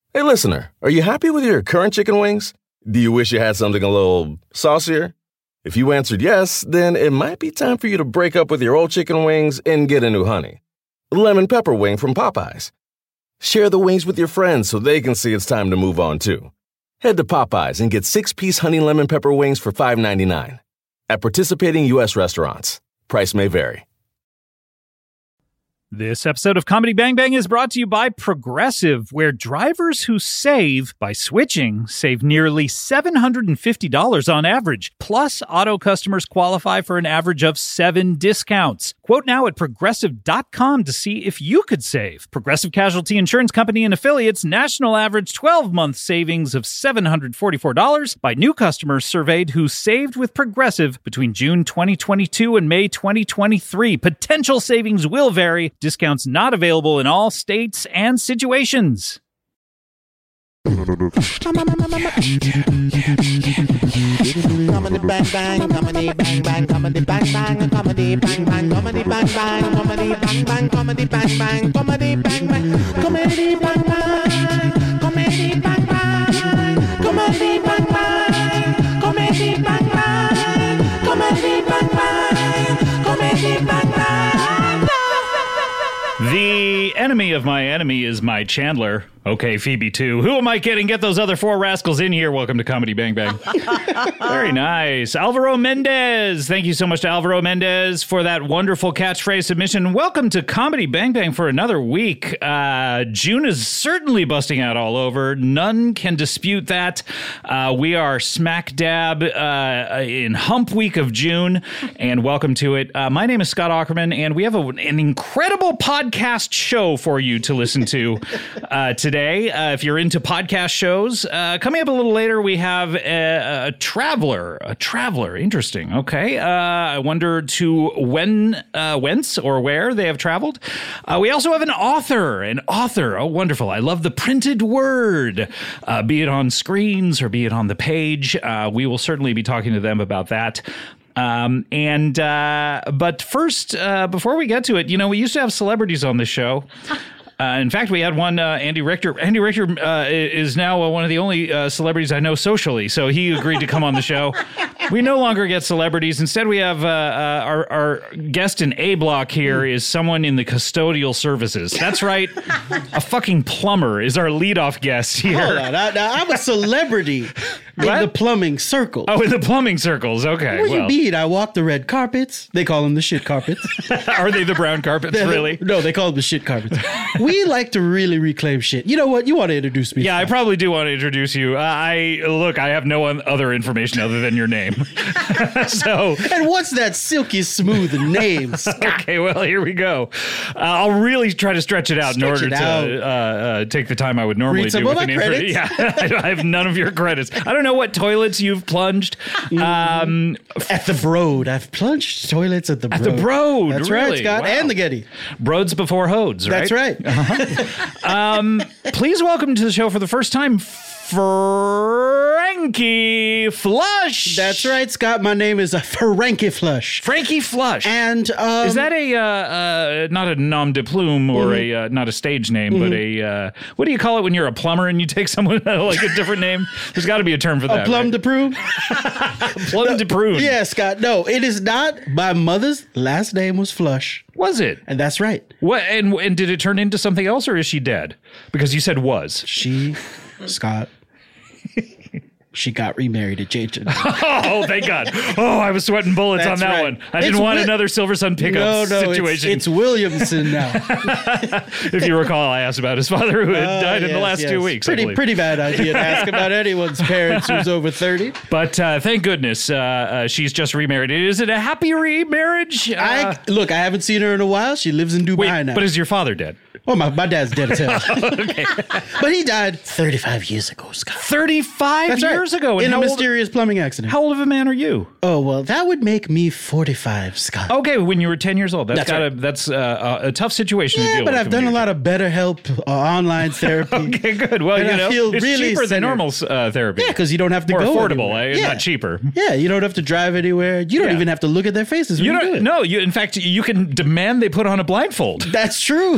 Hey, listener, are you happy with your current chicken wings? Do you wish you had something a little saucier? If you answered yes, then it might be time for you to break up with your old chicken wings and get a new honey. Lemon pepper wing from Popeyes. Share the wings with your friends so they can see it's time to move on too. Head to Popeyes and get 6-piece honey lemon pepper wings for $5.99. At participating U.S. restaurants. Price may vary. This episode of Comedy Bang Bang is brought to you by Progressive, where drivers who save by switching save nearly $750 on average. Plus, auto customers qualify for an average of 7 discounts. Quote now at Progressive.com to see if you could save. Progressive Casualty Insurance Company and Affiliates national average 12-month savings of $744 by new customers surveyed who saved with Progressive between June 2022 and May 2023. Potential savings will vary. Discounts not available in all states and situations. Comedy bang bang, comedy bang bang, comedy bang bang, comedy bang bang, comedy bang bang, comedy bang bang, comedy bang bang, comedy bang bang, comedy bang bang, comedy bang bang, comedy bang bang, comedy bang bang, comedy bang bang, comedy bang bang. The enemy of my enemy is my Chandler. Okay, Phoebe too. Who am I kidding? Get those other 4 rascals in here. Welcome to Comedy Bang Bang. Very nice. Alvaro Mendez. Thank you so much to Alvaro Mendez for that wonderful catchphrase submission. Welcome to Comedy Bang Bang for another week. June is certainly busting out all over. None can dispute that. We are smack dab in hump week of June, and welcome to it. My name is Scott Aukerman, and we have an incredible podcast show for you to listen to today. If you're into podcast shows, coming up a little later, we have a traveler. Interesting. Okay. I wonder to whence or where they have traveled. We also have an author. Oh, wonderful. I love the printed word, be it on screens or be it on the page. We will certainly be talking to them about that. But first, before we get to it, we used to have celebrities on this show. In fact, we had one, Andy Richter. Andy Richter is now one of the only celebrities I know socially, so he agreed to come on the show. We no longer get celebrities. Instead, we have our guest in A Block here is someone in the custodial services. That's right. A fucking plumber is our leadoff guest here. Hold on. Now, I'm a celebrity in the plumbing circles. Oh, in the plumbing circles. Okay. What do you mean? I walk the red carpets. They call them the shit carpets. Are they the brown carpets, really? No, they call them the shit carpets. We like to really reclaim shit. You know what? You want to introduce me? Yeah, I probably do want to introduce you. I have no other information other than your name. And what's that silky smooth name? Okay, well, here we go. I'll really try to stretch it out in order to take the time I would normally do with an credits. Yeah, I have none of your credits. I don't know what toilets you've plunged. At the Broad. I've plunged toilets at the Broad. At the Broad. That's really? right, Scott. Wow. And the Getty. Broads before Hodes, right? That's right. Please welcome to the show for the first time, Frankie Flush. That's right, Scott. My name is Frankie Flush. Frankie Flush. And is that a not a nom de plume or not a stage name, but a what do you call it when you're a plumber and you take someone like a different name? There's got to be a term for that. A plum de prune. Plum de prune. Yeah, Scott. No, it is not. My mother's last name was Flush. Was it? And that's right. What? And did it turn into something else, or is she dead? Because you said was. She, Scott. She got remarried to Jason. Oh, thank God. Oh, I was sweating bullets on that one. I didn't want another Silver Sun pickup situation. It's Williamson now. If you recall, I asked about his father who had died in the last 2 weeks. Pretty bad idea to ask about anyone's parents who's over 30. But thank goodness she's just remarried. Is it a happy remarriage? Look, I haven't seen her in a while. She lives in Dubai now. But is your father dead? Oh, my dad's dead as hell. Okay. But he died 35 years ago, Scott. 35 years ago? In a mysterious plumbing accident. How old of a man are you? Oh, well, that would make me 45, Scott. Okay, when you were 10 years old. That's a tough situation to deal with. Yeah, but I've done a lot of BetterHelp online therapy. Okay, good. Well, and I feel it's really cheaper than normal therapy. Yeah, because you don't have to More go affordable, anywhere. not cheaper. Yeah, you don't have to drive anywhere. You don't even have to look at their faces when you do it. No, in fact, you can demand they put on a blindfold. That's true.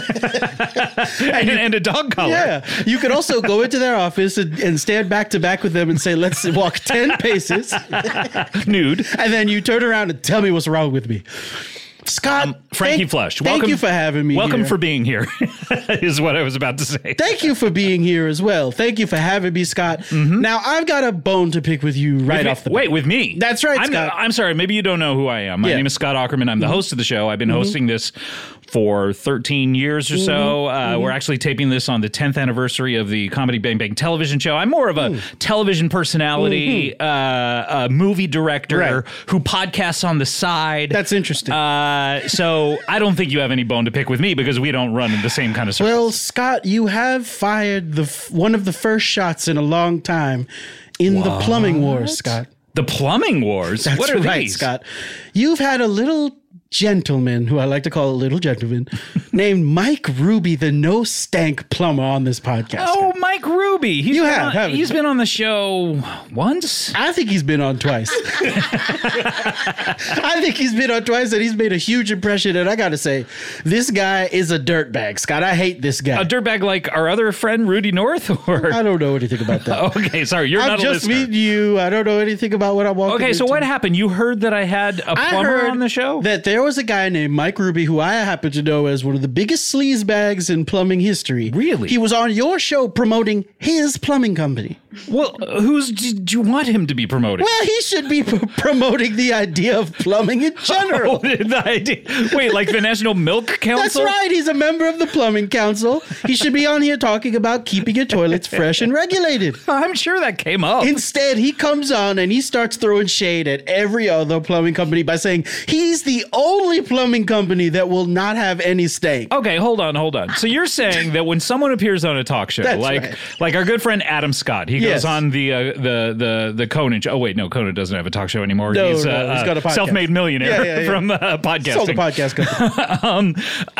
and a dog collar. Yeah. You could also go into their office and stand back to back with them and say, let's walk 10 paces. Nude. And then you turn around and tell me what's wrong with me. Scott, Frankie Flush. Thank you for having me. Welcome here. for being here, is what I was about to say. Thank you for being here as well. Thank you for having me, Scott. Now, I've got a bone to pick with you right off the bat. Wait, with me? That's right, Scott. I'm sorry. Maybe you don't know who I am. My name is Scott Aukerman. I'm the host of the show. I've been hosting this for 13 years or so. We're actually taping this on the 10th anniversary of the Comedy Bang Bang television show. I'm more of a television personality, a movie director who podcasts on the side. That's interesting. So I don't think you have any bone to pick with me because we don't run in the same kind of circles. Well, Scott, you have fired one of the first shots in a long time in the plumbing wars, Scott. The plumbing wars? That's what are right, these? Scott. You've had a little gentleman, who I like to call a little gentleman, named Mike Ruby, the no stank plumber, on this podcast. Oh, Mike Ruby. Haven't He's you? been on the show once? I think he's been on twice. I think he's been on twice, and he's made a huge impression. And I got to say, this guy is a dirtbag, Scott. I hate this guy. A dirtbag like our other friend, Rudy North? Or I don't know anything about that. Okay, sorry. You're I'm not a just listener. meeting you. I don't know anything about what I'm walking Okay, so into. what happened? You heard that I had a I plumber heard on the show? that there was a guy named Mike Ruby, who I happen to know as one of the biggest sleazebags in plumbing history. Really? He was on your show promoting his plumbing company. Well, do you want him to be promoted? Well, he should be promoting the idea of plumbing in general. The idea. Wait, like the National Milk That's Council? right. He's a member of the Plumbing Council. He should be on here talking about keeping your toilets fresh and regulated. I'm sure that came up. Instead, he comes on and he starts throwing shade at every other plumbing company by saying he's the only plumbing company that will not have any stank. Okay, hold on. So you're saying that when someone appears on a talk show, That's like right. like our good friend Adam Scott, he Yes. goes on the Conan show. Oh wait, no, Conan doesn't have a talk show anymore. No, he's he's got a podcast. self-made millionaire Yeah. from podcasting. Sold the podcast company.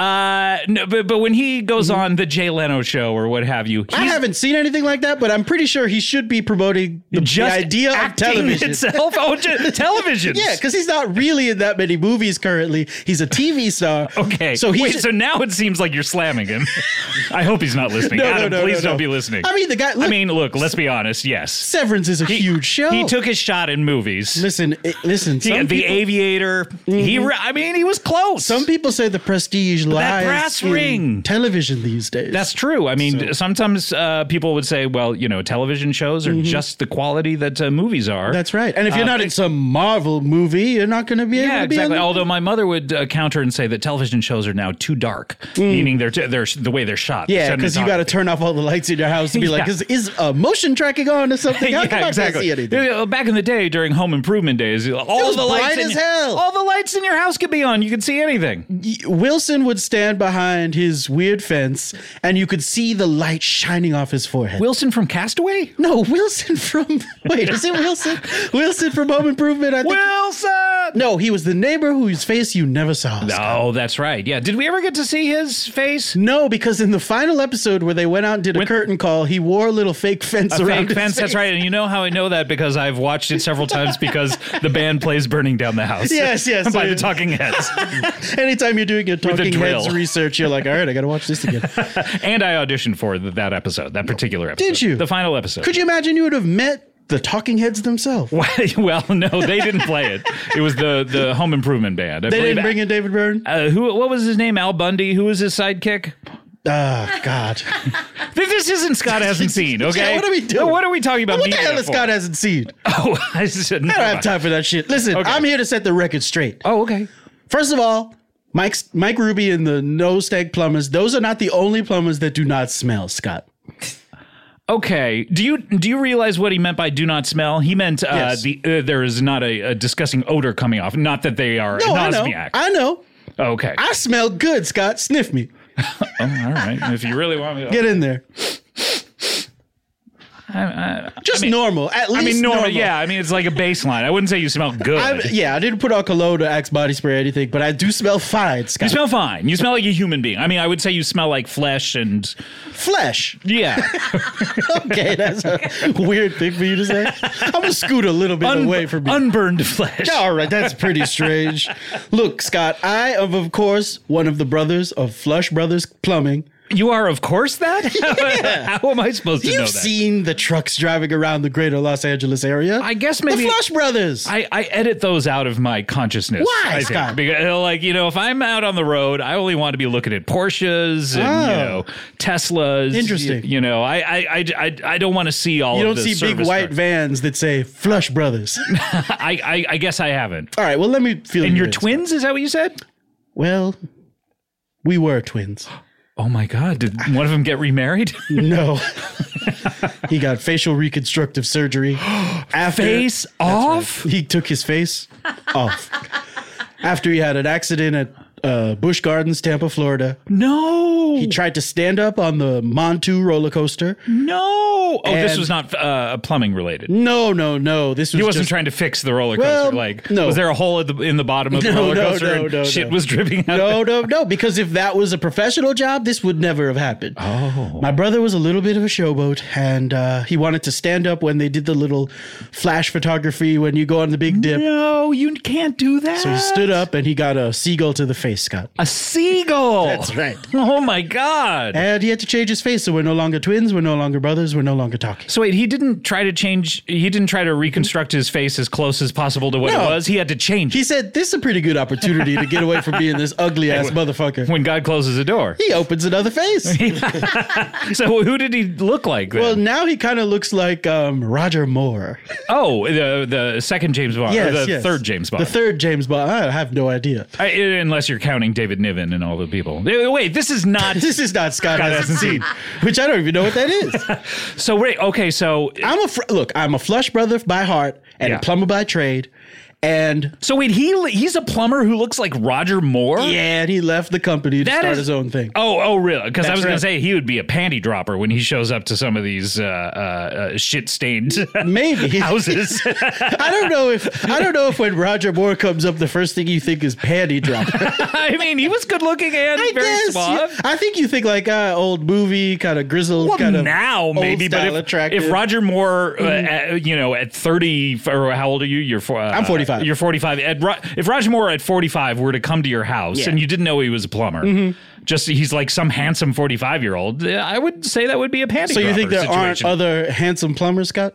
No, but when he goes on the Jay Leno show or what have you, I haven't seen anything like that, but I'm pretty sure he should be promoting the idea of acting television. itself. Oh, television. Yeah, because he's not really in that many movies currently. He's a TV star. Okay. So he Wait, should- so now it seems like you're slamming him. I hope he's not listening. No, Adam, no, please no. don't be listening. I mean, the guy. Look, Look, let's be honest. Yes. Severance is a huge show. He took his shot in movies. Listen. The Some people, Aviator. He was close. some people say the prestige lies brass in ring. television these days. That's true. I mean, sometimes people would say, well, television shows are just the quality that movies are. That's right. And if you're not in some Marvel movie, you're not going to be able Yeah, to be exactly. on the- Although my mother would counter and say that television shows are now too dark, meaning they're the way they're shot. Yeah, because you got to turn off all the lights in your house to be like, Yeah. is motion tracking on or something? How come I can't exactly. see anything? Yeah, back in the day, during home improvement days, all was the lights bright as hell. all the lights in your house could be on. You could see anything. Wilson would stand behind his weird fence, and you could see the light shining off his forehead. Wilson from Castaway? No, Wilson from... Wait, is it Wilson? Wilson from Home Improvement, I think. Wilson! No, he was the neighbor whose face you never saw. No, that's right. Yeah. Did we ever get to see his face? No, because in the final episode where they went out and did a curtain call, he wore a little fake fence A around fake his fence, that's face. right. And you know how I know that? Because I've watched it several times because the band plays Burning Down the House. Yes. By So the Talking Heads. anytime you're doing your Talking drill. Heads research, you're like, all right, I got to watch this again. And I auditioned for that episode, that particular episode. Did you? The final episode. Could you imagine you would have met the Talking Heads themselves? Well, no, they didn't play it. It was the Home Improvement Band. They didn't bring in David Byrne? What was his name? Al Bundy. Who was his sidekick? Oh, God. This isn't Scott hasn't seen. Okay, Yeah, what are we doing? What are we talking about? What the media hell is for? Scott hasn't seen? Oh, I said no. I don't have time for that shit. Listen, Okay. I'm here to set the record straight. Oh, okay. First of all, Mike Ruby and the No Stank Plumbers, those are not the only plumbers that do not smell, Scott. Okay. Do you realize what he meant by "do not smell"? He meant Yes. there is not a disgusting odor coming off. Not that they are No, anosmiac. I know. Okay. I smell good, Scott. Sniff me. Oh, all right. If you really want me to. Get in there. Just normal. At least I mean, normal. normal. Yeah, I mean, it's like a baseline. I wouldn't say you smell good. I didn't put on cologne or Axe body spray or anything, but I do smell fine, Scott. You smell fine. You smell like a human being. I mean, I would say you smell like flesh and... Flesh. Yeah. Okay, that's a weird thing for you to say. I'm going to scoot a little bit away from you. Unburned flesh. All right, that's pretty strange. Look, Scott, I am, of course, one of the brothers of Flush Brothers Plumbing. You are, of course, that? Yeah. How am I supposed to know that? You've seen the trucks driving around the greater Los Angeles area. I guess maybe... The Flush Brothers. I edit those out of my consciousness. Why, I think. Scott? Because, like, you know, if I'm out on the road, I only want to be looking at Porsches and, you know, Teslas. Interesting. You know, I don't want to see all You of don't the see big service white trucks. vans that say Flush Brothers. I guess I haven't. All right, well, let me feel And you you're in, twins? Is that what you said? Scott. Well, we were twins. Oh, my God. Did one of them get remarried? No. He got facial reconstructive surgery. After, Face off? He took his face off. After he had an accident at Busch Gardens, Tampa, Florida. No. He tried to stand up on the Montu roller coaster. No. Oh, this And- was not plumbing related. No. This was He wasn't just, trying to fix the roller coaster. Well, like, no. was there a hole in the bottom of the roller coaster and shit was dripping out? No, because if that was a professional job, this would never have happened. Oh. My brother was a little bit of a showboat, and he wanted to stand up when they did the little flash photography when you go on the big dip. No, you can't do that. So he stood up and he got a seagull to the face, Scott. A seagull. That's right. Oh my God. And he had to change his face, so we're no longer twins, we're no longer brothers, we're no longer talking. So wait, he didn't try to reconstruct his face as close as possible to what No. it was. He had to change He said, this is a pretty good opportunity to get away from being this ugly-ass motherfucker. it when God closes a door. He opens another face. So who did he look like then? Well, now he kind of looks like Roger Moore. Oh, the second James Bond, or the Yes. third James Bond. The third James Bond. I have no idea. Unless you're counting David Niven and all the people. Wait, this is not. This is not Scott Scott Hasn't Hasn't Seen, which I don't even know what that is. So wait, okay, so I'm a Flush brother by heart and Yeah. a plumber by trade. And so wait, he's a plumber who looks like Roger Moore? yeah, and he left the company to That start is- his own thing. Oh, really? Because I That's was going right. to say he would be a panty dropper when he shows up to some of these shit-stained Maybe. houses. I don't know if when Roger Moore comes up, the first thing you think is panty drop. I mean, he was good-looking and very suave. I think you think like old movie, kind of grizzled, Well, kind of now old maybe, but style attractive. if Roger Moore, at 30, or how old are you? You're I'm 45. You're 45. If Roger Moore at 45 were to come to your house Yeah. and you didn't know he was a plumber, just he's like some handsome 45-year-old, I would say that would be a panty So you think there dropper aren't situation. other handsome plumbers, Scott?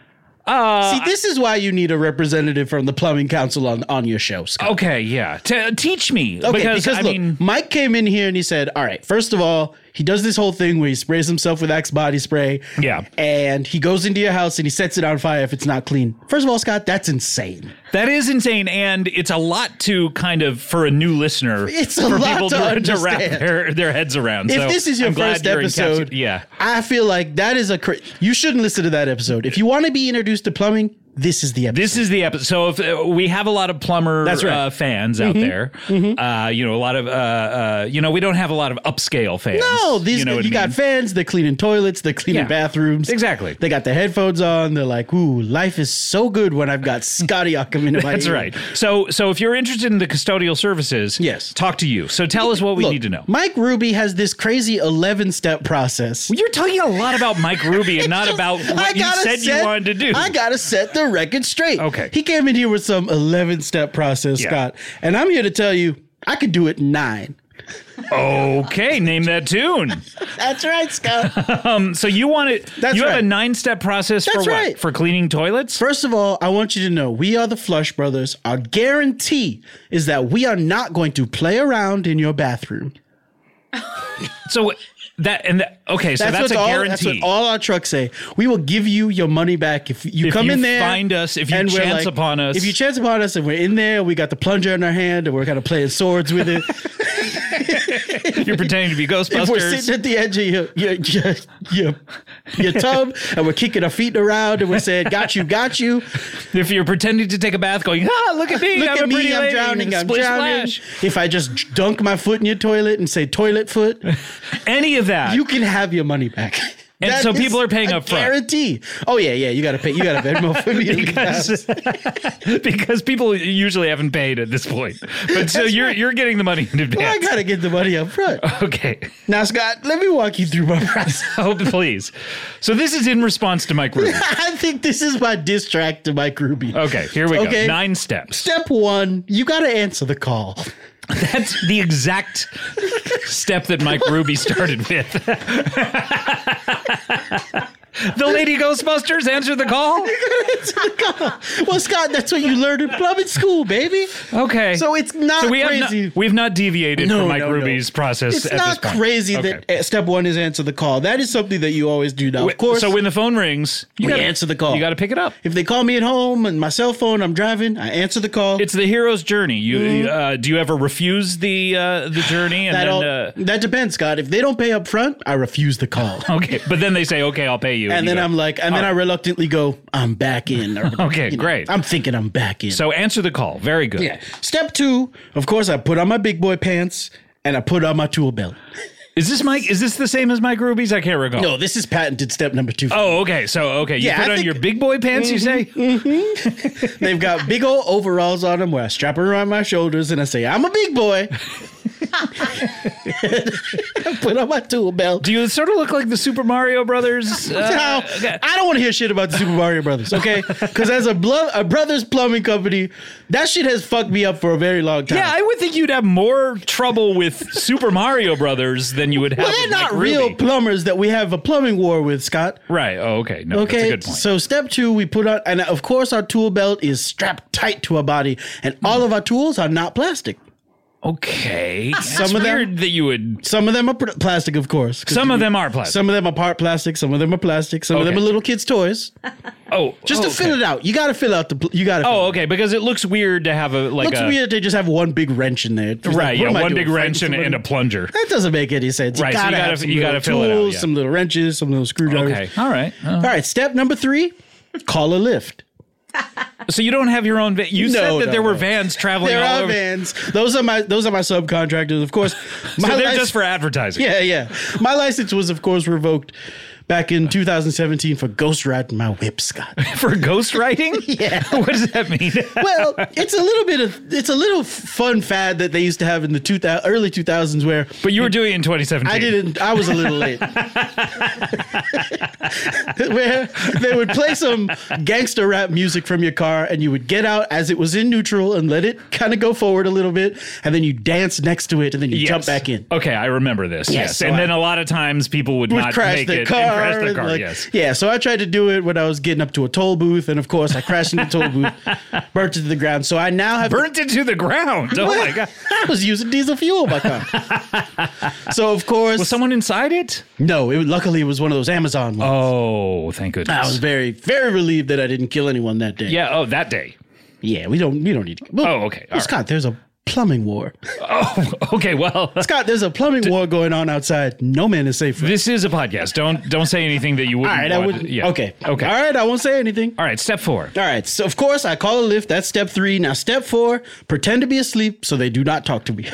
See, this is why you need a representative from the Plumbing Council on your show, Scott. Okay, yeah. Teach me. Okay, because I look, mean, Mike came in here and he said, all right, first of all, he does this whole thing where he sprays himself with Axe body spray. Yeah. And he goes into your house and he sets it on fire if it's not clean. First of all, Scott, that's insane. that is insane. And it's a lot to kind of, for a new listener, It's a for lot people to wrap understand. their heads around. If So this is your I'm glad first you're episode, yeah. I feel like that is you shouldn't listen to that episode. If you want to be introduced to plumbing, this is the episode. This is the episode. So if we have a lot of plumber That's right. fans out there, a lot of, we don't have a lot of upscale fans. No, these you know what you I got mean? fans. They're cleaning toilets. They're cleaning Yeah, bathrooms. exactly. They got their headphones on. They're like, "Ooh, life is so good when I've got Scotty come into my That's ear." right. So if you're interested in the custodial services, Yes. talk to you. So tell us what we Look, need to know. Mike Ruby has this crazy 11-step process. You're talking a lot about Mike Ruby and not about what you said you wanted to do. I gotta set the record straight. Okay. He came in here with some 11-step process, Yeah. Scott, and I'm here to tell you, I could do it in 9. Okay, name that tune. That's right, Scott. So you want it? That's you have right. a 9-step process That's for what? right. For cleaning toilets? First of all, I want you to know we are the Flush Brothers. Our guarantee is that we are not going to play around in your bathroom. So okay, so that's a all, guarantee. That's what all our trucks say. We will give you your money back if you come in there. Find us, if you and we're chance upon us. If you chance upon us and we're in there, we got the plunger in our hand and we're kind of playing swords with it. You're pretending to be If we're Ghostbusters. sitting at the edge of your tub and we're kicking our feet around and we're saying, got you. If you're pretending to take a bath, going, look at me, Look I'm at a pretty me, I'm lady. drowning, I'm Splish drowning. splash. If I just dunk my foot in your toilet and say toilet foot, Any of that. you can have your money back. And That so is people are paying a up front. Guarantee. Oh yeah, you got to pay. You got to Venmo for me because people usually haven't paid at this point. But so you're getting the money in advance. Well, I got to get the money up front. Okay. Now, Scott, let me walk you through my process. Oh, please. So this is in response to Mike Ruby. I think this is my diss track to Mike Ruby. Okay, here we go. 9 steps. Step 1, you got to answer the call. That's the exact step that Mike Ruby started with. The Lady Ghostbusters answer the call? Well, Scott, that's what you learned in plumbing school, baby. Okay. So it's not crazy. We've not deviated from Mike Ruby's process It's at not this point. crazy that step 1 is answer the call. That is something that you always do now. Of course. So when the phone rings, you we gotta answer the call. You got to pick it up. If they call me at home and my cell phone, I'm driving, I answer the call. It's the hero's journey. You do you ever refuse the journey? And that depends, Scott. If they don't pay up front, I refuse the call. Okay, but then they say, "Okay, I'll pay you," And then I'm like, I reluctantly go, I'm back in. Or, Okay, great. I'm thinking I'm back in. So answer the call. Very good. Yeah. Step 2, of course, I put on my big boy pants and I put on my tool belt. Is this the same as Mike Ruby's? I can't recall. No, this is patented step number 2. Oh, okay. So, you Yeah, put I on think- your big boy pants, you say? They've got big old overalls on them where I strap them around my shoulders and I say, I'm a big boy. I put on my tool belt. Do you sort of look like the Super Mario Brothers? Now, Okay. I don't want to hear shit about the Super Mario Brothers, okay? Because as a brothers plumbing company, that shit has fucked me up for a very long time. Yeah, I would think you'd have more trouble with Super Mario Brothers than you would have Well, they're with not Mike real Ruby. plumbers that we have a plumbing war with, Scott. Right. Oh, okay. No, that's a Okay, good point. so step 2, we put on, and of course our tool belt is strapped tight to our body, and all of our tools are not plastic. Okay. Some It's of them- weird that you would. Some of them are plastic, of course. 'cause Some of them are plastic. Some of them are part plastic. Some of them are plastic. Some of them Okay. are little kids' toys. Oh, Just to okay. fill it out, you got to fill out the. You got to. Oh, okay. Because it looks weird to have Looks weird. They just have one big wrench in there. It's like, Right. what Yeah. am I One doing, big fighting wrench and somebody? a plunger. That doesn't make any sense. Right, so you gotta gotta- have some you little gotta fill it out, tools, yeah. some little wrenches, some little screwdrivers. Okay. All right. All right. Step number 3: call a lift. So you don't have your own van. You said that there were vans traveling There all are over. vans. Those are my subcontractors, of course. So they're license- just for advertising. Yeah. My license was, of course, revoked back in 2017 for ghost riding my whip, Scott. For ghost writing? Yeah. What does that mean? Well, it's a little fun fad that they used to have in the early 2000s where But you were doing it in 2017. I was a little late. Where they would play some gangster rap music from your car and you would get out as it was in neutral and let it kind of go forward a little bit and then you dance next to it and then you jump back in. Okay, I remember this. Yes. so And I- then a lot of times people would not Crash make the it car, and crash the and, car. like- Yes. Yeah, so I tried to do it when I was getting up to a toll booth, and of course I crashed in the toll booth, burnt it to the ground. So I now have Burnt it to the ground. Oh my God. I was using diesel fuel in my car. So of course, Was someone inside it? no. Luckily, it was one of those Amazon ones. Oh, thank goodness. I was very, very relieved that I didn't kill anyone that day. Yeah. Oh, that day. Yeah, we don't need to. Well, Oh, okay. All right. Scott, there's a plumbing war. Oh, okay. Well, Scott, there's a plumbing war going on outside. No man is safe. this is a podcast. Don't say anything that you All wouldn't. right, I want. wouldn't. Yeah. Okay. Okay. All right, I won't say anything. All right. Step 4. All right, so of course I call a lift. That's step 3. Now step 4: pretend to be asleep so they do not talk to me.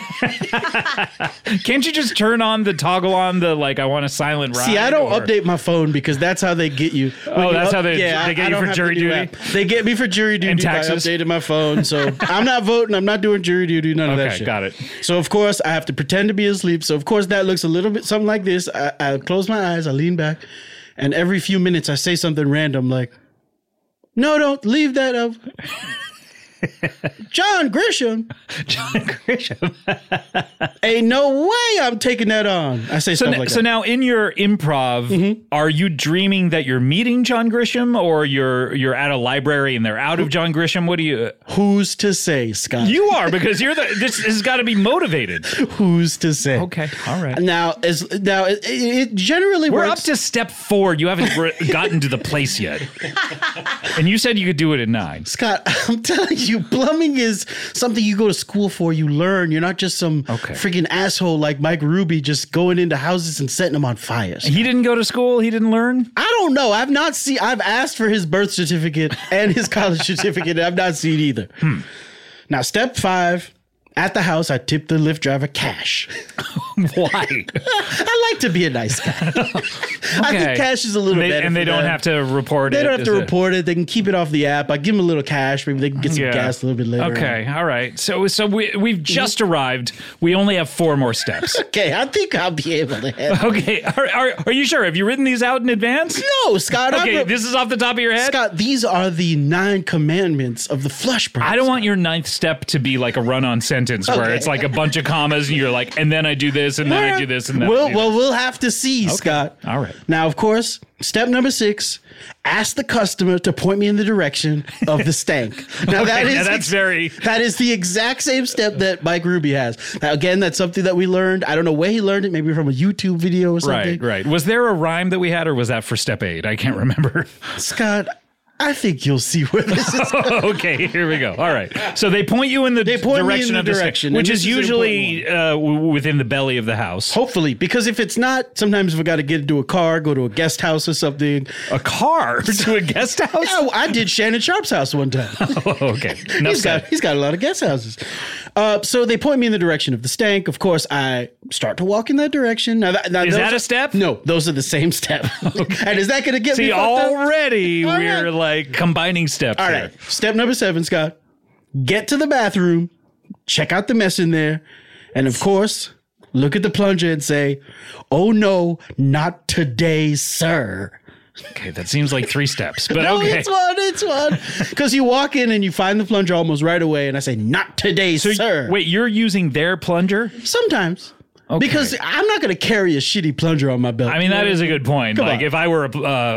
Can't you just turn on the toggle on the I want a silent ride? See, I don't or- update my phone because that's how they get you. Oh, that's how they get I you don't for have jury the new duty? app. They get me for jury duty by taxes? updating my phone. So I'm not voting. I'm not doing jury duty. None of that Okay, shit. got it. So of course I have to pretend to be asleep. So of course that looks a little bit something like this. I close my eyes. I lean back, and every few minutes I say something random like, "No, don't leave that up." John Grisham. John Grisham. Ain't no way I'm taking that on. I say stuff like So that. now in your improv, are you dreaming that you're meeting John Grisham, or you're at a library and they're out of John Grisham? What do you? Who's to say, Scott? You are, because this has got to be motivated. Who's to say? Okay, all right. Now, it generally We're works. up to step 4. You haven't gotten to the place yet, and you said you could do it at 9. Scott, I'm telling you, plumbing is something you go to school for. You learn. You're not just some Okay. freaking asshole like Mike Ruby just going into houses and setting them on fire. He didn't go to school. He didn't learn. I don't know. I've asked for his birth certificate and his college certificate. And I've not seen either. Now, step 5. At the house, I tip the Lyft driver cash. Why? I like to be a nice guy. I think cash is a little better. And they don't have to report it. They don't have to report it. They can keep it off the app. I give them a little cash. Maybe they can get some gas a little bit later. Okay, all right. So we've just arrived. We only have 4 more steps. Okay, I think I'll be able to handle it. Okay, are you sure? Have you written these out in advance? No, Scott. Okay, this is off the top of your head? Scott, these are the 9 commandments of the flush brown. I don't want your 9th step to be like a run-on sentence where it's like a bunch of commas and you're like, and then I do this, and then I do this, and then we'll have to see, Scott. All right. Now, of course, step number 6, ask the customer to point me in the direction of the stank. Now, that is the exact same step that Mike Ruby has. Now, again, that's something that we learned. I don't know where he learned it, maybe from a YouTube video or something. Right. Was there a rhyme that we had, or was that for step 8? I can't remember. Scott, I think you'll see where this is going. Okay, here we go. All right. So they point you in the direction of the direction, which is usually within the belly of the house. Hopefully, because if it's not, sometimes we got to get into a car, go to a guest house or something. A car to a guest house? Yeah, I did Shannon Sharp's house one time. Oh, okay. He's got a lot of guest houses. So they point me in the direction of the stank. Of course, I start to walk in that direction. Now, is that a step? No, those are the same step. Okay. And is that going to get me already we're like combining steps. All right. Step number 7, Scott. Get to the bathroom, check out the mess in there, and of course, look at the plunger and say, "Oh no, not today, sir." Okay, that seems like 3 steps, but no, okay. It's one. Because you walk in and you find the plunger almost right away, and I say, "Not today, sir." Wait, you're using their plunger? Sometimes. Okay. Because I'm not going to carry a shitty plunger on my belt. I mean, that is a good point. Come like, on. if I were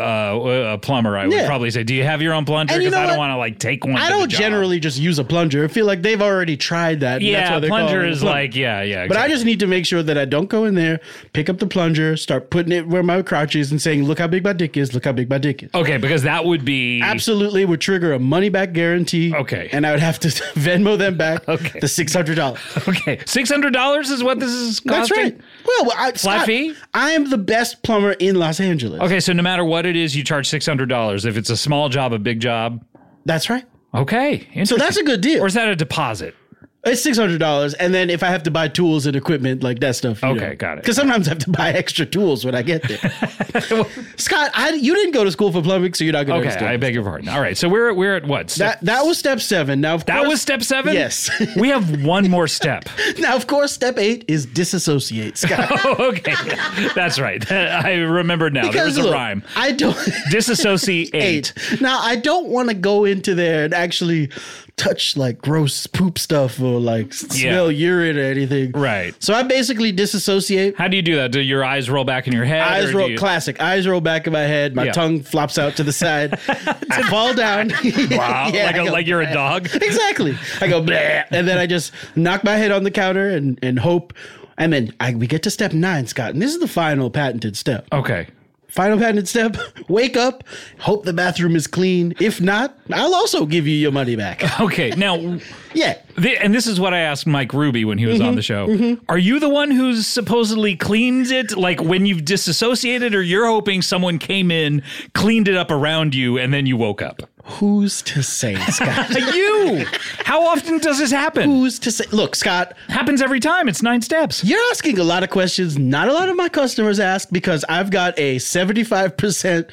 a plumber, I would probably say, "Do you have your own plunger?" Because I don't want to like take one. I don't generally just use a plunger. I feel like they've already tried that. Yeah, that's why they plunger is like, Exactly. But I just need to make sure that I don't go in there, pick up the plunger, start putting it where my crotch is, and saying, "Look how big my dick is. Look how big my dick is." Okay, because that would be absolutely would trigger a money back guarantee. Okay, and I would have to Venmo them back. Okay, the $600. Okay, $600 is what this is costing. That's right. Well, flat fee? I am the best plumber in Los Angeles. Okay, so no matter what it is, you charge $600. If it's a small job, a big job. That's right. Okay. So that's a good deal. Or is that a deposit? It's $600, and then if I have to buy tools and equipment like that stuff, got it. Because sometimes I have to buy extra tools when I get there. Scott, you didn't go to school for plumbing, so you're not going to understand. Okay, I beg your pardon. All right, so we're at what? That was step 7. Now, of course, that was step 7. Yes, we have one more step. Now, of course, step 8 is disassociate. Scott. Oh, okay, that's right. I remember now. Because, there was a rhyme. I don't disassociate. Now, I don't want to go into there and actually touch like gross poop stuff or like smell urine or anything. Right. So I basically disassociate. How do you do that? Do your eyes roll back in your head? Classic. Eyes roll back in my head. My tongue flops out to the side. I fall down. Wow. Like you're a dog? Exactly. I go bleh, and then I just knock my head on the counter and hope. And then we get to step 9, Scott. And this is the final patented step. Okay. Final patented step, wake up, hope the bathroom is clean. If not, I'll also give you your money back. Okay, now... Yeah. And this is what I asked Mike Ruby when he was on the show. Mm-hmm. Are you the one who's supposedly cleans it, like when you've disassociated, or you're hoping someone came in, cleaned it up around you, and then you woke up? Who's to say, Scott? You! How often does this happen? Who's to say? Look, Scott. Happens every time. It's 9 steps. You're asking a lot of questions not a lot of my customers ask because I've got a 75%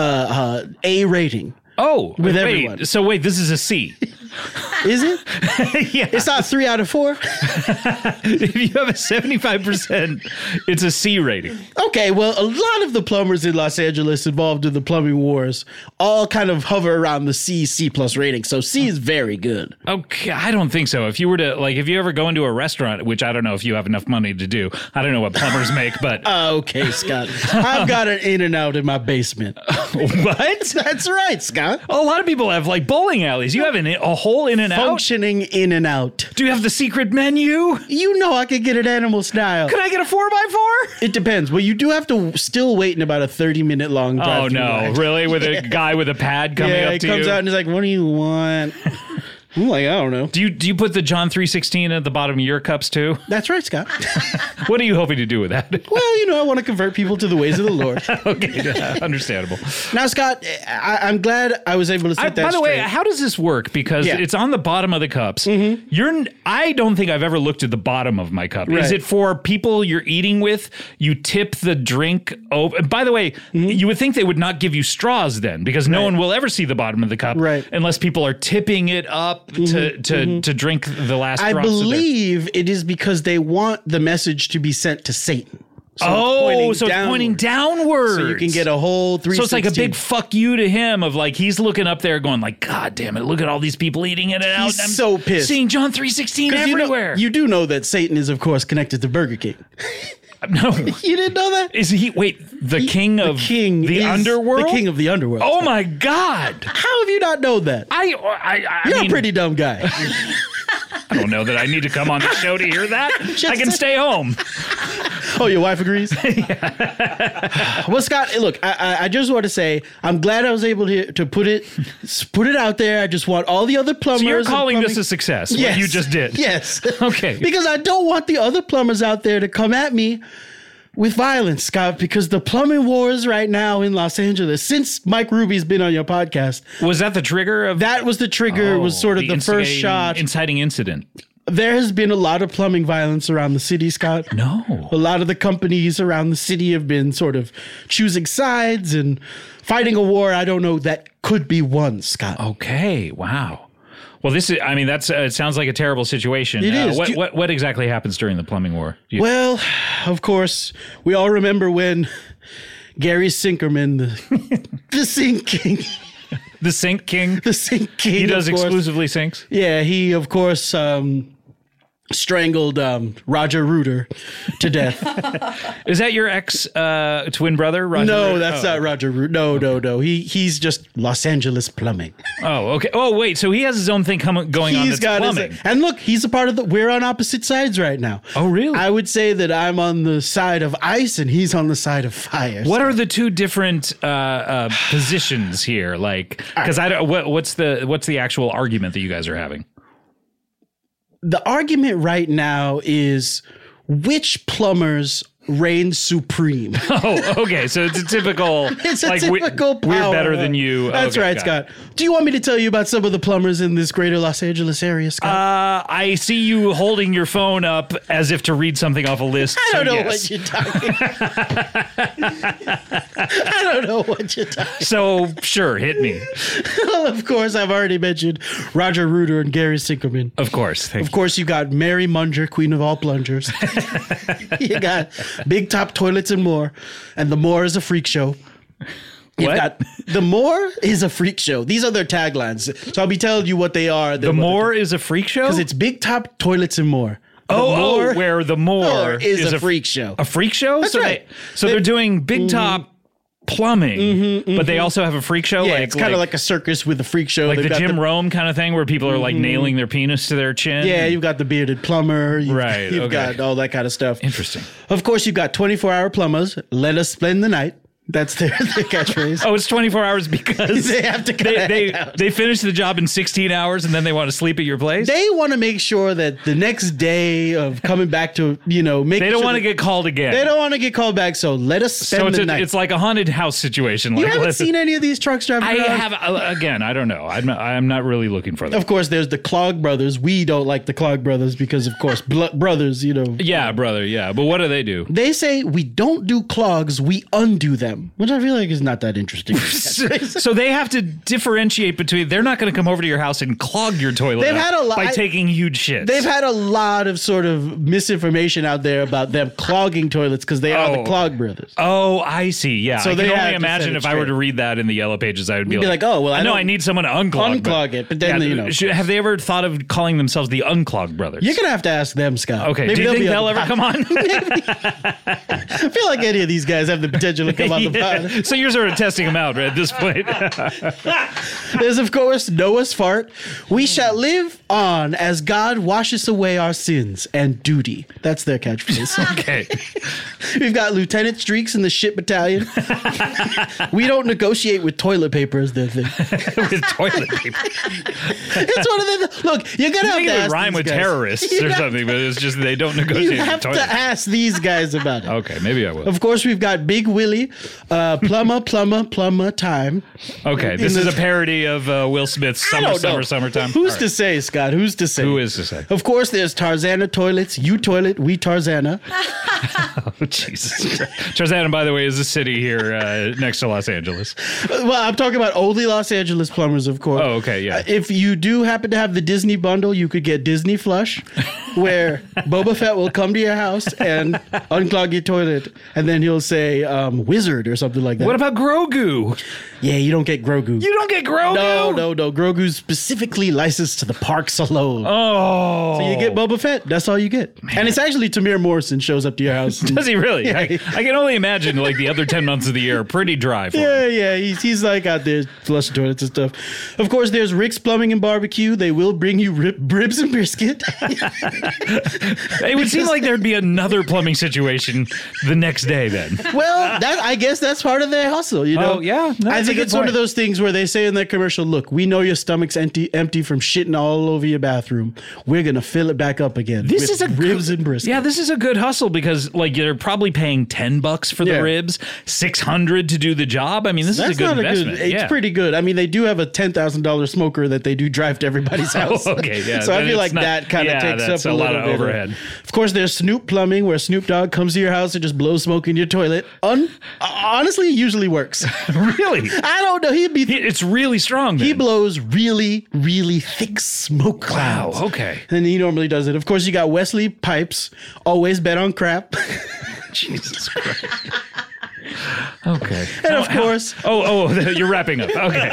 A rating. Oh, with everyone. So wait, this is a C. Is it? Yeah. It's not 3 out of 4. If you have a 75%, it's a C rating. Okay, well, a lot of the plumbers in Los Angeles involved in the plumbing wars all kind of hover around the C+ rating. So C is very good. Okay, I don't think so. If you were to, like, if you ever go into a restaurant, which I don't know if you have enough money to do. I don't know what plumbers make, but... Okay, Scott. I've got an In-N-Out in my basement. What? That's right, Scott. A lot of people have, like, bowling alleys. You have a whole In-N-Out? Functioning In-N-Out. Do you have the secret menu? You know I could get it animal style. Could I get a 4x4? It depends. Well, you do have to still wait in about a 30-minute long drive. Oh, no. line. Really? With a guy with a pad coming up to you? Yeah, he comes out and he's like, "What do you want?" I'm like, I don't know. Do you put the John 3:16 at the bottom of your cups too? That's right, Scott. What are you hoping to do with that? Well, I want to convert people to the ways of the Lord. Okay, understandable. Now, Scott, I'm glad I was able to set that By the straight. way, how does this work? Because it's on the bottom of the cups. I don't think I've ever looked at the bottom of my cup. Right. Is it for people you're eating with? You tip the drink over. By the way, you would think they would not give you straws then, because no one will ever see the bottom of the cup unless people are tipping it up to drink the last drops. I believe it is because they want the message to be sent to Satan. So it's pointing downwards. So you can get a whole 316. So it's like a big fuck you to him of like, he's looking up there going like, God damn it, look at all these people eating it out. He's so pissed. Seeing John 3:16 everywhere. You do know that Satan is, of course, connected to Burger King. No. You didn't know that? Is he, the king of the underworld? The king of the underworld. Oh my God. How have you not known that? You're a pretty dumb guy. I don't know that I need to come on the show to hear that. I can stay home. Oh, your wife agrees? Well, Scott, look, I just want to say I'm glad I was able to put it out there. I just want all the other plumbers. So you're calling this a success, what you just did? Yes. Okay. Because I don't want the other plumbers out there to come at me with violence, Scott, because the plumbing wars right now in Los Angeles, since Mike Ruby's been on your podcast. Was that the trigger of? That was the trigger. It was sort of the first shot. Inciting incident. There has been a lot of plumbing violence around the city, Scott. No. A lot of the companies around the city have been sort of choosing sides and fighting a war I don't know that could be won, Scott. Okay. Wow. Well, it sounds like a terrible situation. It is. What exactly happens during the plumbing war? Well, of course, we all remember when Gary Sinkerman, the Sink King. The Sink King? The Sink King. He does exclusively sinks? Yeah, he, of course, strangled Roger Rooter to death. Is that your ex twin brother, Roger? No, that's not Roger Rooter. No. He's just Los Angeles Plumbing. Oh, okay. Oh, wait. So he has his own thing going on that's plumbing. And look, he's a part of we're on opposite sides right now. Oh, really? I would say that I'm on the side of ice and he's on the side of fire. What are the two different positions here? Like, because what's the actual argument that you guys are having? The argument right now is which plumbers reign supreme. Oh, okay. So it's a typical. It's a typical power. We're better than you. That's right, Scott. Do you want me to tell you about some of the plumbers in this greater Los Angeles area, Scott? I see you holding your phone up as if to read something off a list. I don't know what you're talking I don't know what you're talking So, sure, hit me. Well, of course, I've already mentioned Roger Rooter and Gary Sinkerman. Of course. Of course, you got Mary Munger, queen of all plungers. You got Big Top Toilets and More. And the More is a freak show. You've got the More is a freak show. These are their taglines. So I'll be telling you what they are. The More is a freak show? Because it's Big Top Toilets and More. Where the More is a freak show. A freak show? That's right. They're doing Big Top plumbing, but they also have a freak show. Yeah, it's kind of like a circus with a freak show. Like the Jim Rome kind of thing where people are like nailing their penis to their chin. Yeah, you've got the bearded plumber. You've got all that kind of stuff. Interesting. Of course, you've got 24-hour plumbers. Let us spend the night. That's their catchphrase. Oh, it's 24 hours because they have to they finish the job in 16 hours and then they want to sleep at your place? They want to make sure that the next day of coming back to, they don't want to get called again. They don't want to get called back, so let us spend the night. It's like a haunted house situation. You haven't seen any of these trucks driving around? I have, again, I don't know. I'm not really looking for them. Of course, there's the Clog Brothers. We don't like the Clog Brothers because, of course, brothers, Yeah, brother, yeah. But what do they do? They say we don't do clogs, we undo them, which I feel like is not that interesting. So they have to differentiate between. They're not going to come over to your house and clog your toilet by taking huge shits. They've had a lot of sort of misinformation out there about them clogging toilets because they are the Clog Brothers. Oh, I see. Yeah. So I can only imagine if I were to read that in the Yellow Pages, I would be like, oh, well, I need someone to unclog it. But then, have they ever thought of calling themselves the Unclogged Brothers? You're going to have to ask them, Scott. Okay. Do you think they'll ever come on? I feel like any of these guys have the potential to come on the about it. So you're sort of testing them out at this point. There's, of course, Noah's fart. We shall live on as God washes away our sins and duty. That's their catchphrase. Okay. We've got Lieutenant Streaks in the ship battalion. We don't negotiate with toilet paper as their thing. With toilet paper. It's one of the... Look, you're going to have to ask rhyme with guys. terrorists or something, but it's just they don't negotiate You have with to toilet. ask these guys about it. Okay, maybe I will. Of course, we've got Big Willie, plumber time. Okay, this is a parody of Will Smith's Summertime. Who's to say, Scott? Who's to say? Who is to say? Of course, there's Tarzana toilets. You toilet, we Tarzana. Oh, Jesus. Tarzana, by the way, is a city here next to Los Angeles. Well, I'm talking about only Los Angeles plumbers, of course. Oh, okay, yeah. If you do happen to have the Disney bundle, you could get Disney Flush, where Boba Fett will come to your house and unclog your toilet, and then he'll say wizard or something like that. What about Grogu? Yeah, you don't get Grogu. You don't get Grogu? No. Grogu's specifically licensed to the parks alone. Oh. So you get Boba Fett. That's all you get. Man. And it's actually Tamir Morrison shows up to your house. Does he really? Yeah. I can only imagine like the other 10 months of the year are pretty dry for him. Yeah. He's like out there flushing toilets and stuff. Of course, there's Rick's Plumbing and Barbecue. They will bring you ribs and brisket. It would seem like there'd be another plumbing situation the next day then. Well, I guess that's part of their hustle, you know? Oh, yeah. No, I think it's one of those things where they say in that commercial, look, we know your stomach's empty from shitting all over your bathroom. We're going to fill it back up again. This is a ribs and brisket. Yeah, this is a good hustle because like you're probably paying $10 for the ribs, $600 to do the job. I mean, this is a good investment. It's pretty good. I mean, they do have a $10,000 smoker that they do drive to everybody's house. Okay, yeah. So I feel like that kind of takes up a lot little of bit overhead. Of course, there's Snoop Plumbing, where Snoop Dogg comes to your house and just blows smoke in your toilet. Honestly, it usually works. Really? I don't know. It's really strong. Then. He blows really, really thick smoke clouds. Wow. Okay. And he normally does it. Of course, you got Wesley Pipes. Always bet on crap. Jesus Christ. Okay. And of course... you're wrapping up. Okay.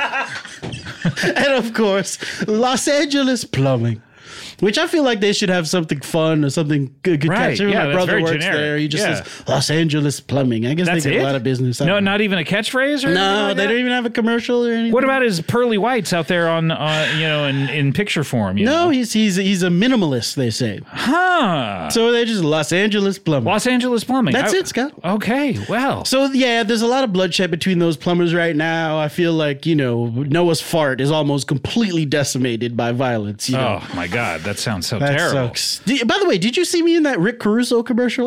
And of course, Los Angeles Plumbing. Which I feel like they should have something fun or something good Right. catch. Yeah, my brother works generic. there. He just says Los Angeles Plumbing. I guess That's they get it? a lot of business. No, not even a catchphrase or anything No, like they that? don't even have a commercial or anything. What about his pearly whites out there on in picture form? You know? he's a minimalist, they say. Huh. So they're just Los Angeles Plumbing. Los Angeles Plumbing. That's it, Scott. Okay, well. So, yeah, there's a lot of bloodshed between those plumbers right now. I feel like, Noah's fart is almost completely decimated by violence. Oh, my God. That sounds so terrible. Sucks. By the way, did you see me in that Rick Caruso commercial?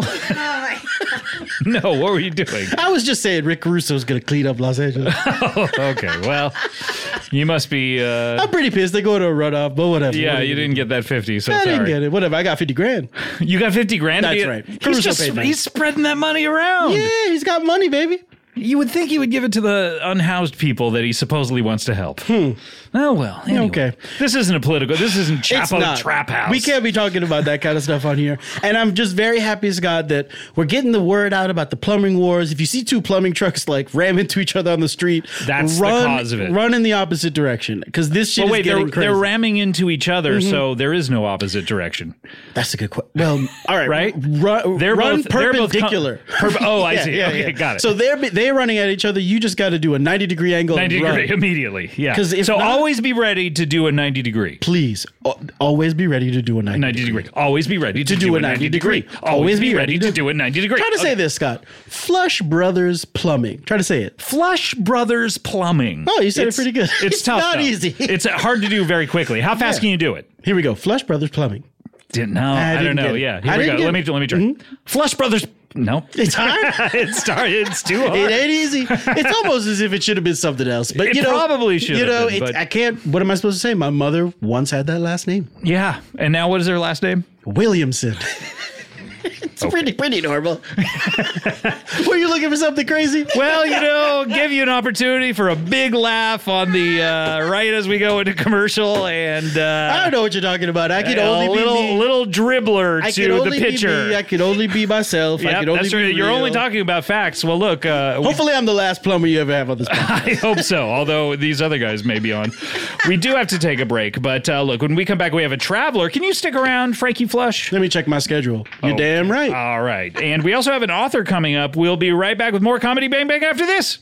No, what were you doing? I was just saying Rick Caruso's going to clean up Los Angeles. Oh, okay, well, you must be... I'm pretty pissed. They go to a runoff, but whatever. Yeah, you didn't get that 50, so I sorry. didn't get it. Whatever. I got 50 grand. You got 50 grand? That's right. He's spreading that money around. Yeah, he's got money, baby. You would think he would give it to the unhoused people that he supposedly wants to help. Oh, well. Anyway. Okay. This isn't a political... This isn't It's Chapo not. Trap House. We can't be talking about that kind of stuff on here. And I'm just very happy as God that we're getting the word out about the plumbing wars. If you see two plumbing trucks like ram into each other on the street, That's the cause of it. Run in the opposite direction because this shit is getting crazy. They're ramming into each other, so there is no opposite direction. That's a good question. Well, all right. Right? Run perpendicular. I see. Yeah, Okay, yeah. got it. So they're running at each other. You just got to do a 90-degree angle 90 and run. degree immediately. Yeah. 'Cause if not- always be ready to do a 90 degree. Please, always be ready to do a 90 degree. Always be ready to do a 90 degree. Always be ready to do a 90 degree. Try to say this, Scott. Flush Brothers Plumbing. Try to say it. Flush Brothers Plumbing. Oh, you said it pretty good. It's tough. Not though. easy. It's hard to do very quickly. How fast can you do it? Here we go. Flush Brothers Plumbing. I don't didn't know. get it. Yeah. Here I we didn't go. get Let me try. Flush Brothers. No. It's hard. It's too hard. It ain't easy. It's almost as if it should have been something else. But It probably should have been, but- I can't. What am I supposed to say? My mother once had that last name, Yeah. And now what is their last name? Williamson. It's pretty normal. Were you looking for something crazy? Well, give you an opportunity for a big laugh on the right as we go into commercial, and I don't know what you're talking about. I can only be me. little dribbler I to can the only pitcher. be me. I can only be myself. I Yep, can only that's be right. You're real. only talking about facts. Well, look, Hopefully, I'm the last plumber you ever have on this podcast. I hope so, although these other guys may be on. We do have to take a break, but look, when we come back, we have a traveler. Can you stick around, Frankie Flush? Let me check my schedule. You're damn right. right. All right. And we also have an author coming up. We'll be right back with more Comedy Bang Bang after this.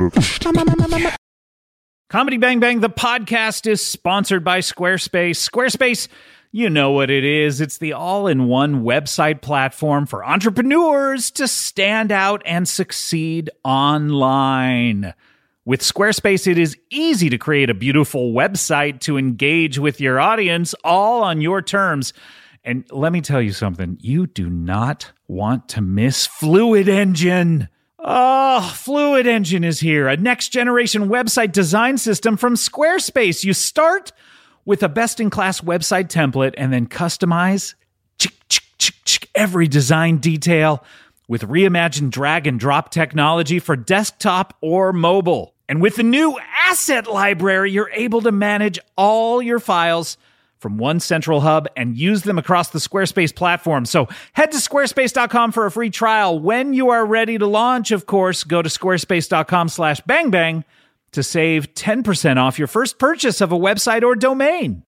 Comedy Bang Bang, the podcast, is sponsored by Squarespace. Squarespace, you know what it is. It's the all-in-one website platform for entrepreneurs to stand out and succeed online. With Squarespace, it is easy to create a beautiful website to engage with your audience, all on your terms. And let me tell you something. You do not want to miss Fluid Engine. Oh, Fluid Engine is here, a next-generation website design system from Squarespace. You start with a best-in-class website template and then customize every design detail with reimagined drag-and-drop technology for desktop or mobile. And with the new Asset Library, you're able to manage all your files from one central hub and use them across the Squarespace platform. So head to squarespace.com for a free trial. When you are ready to launch, of course, go to squarespace.com/bangbang to save 10% off your first purchase of a website or domain.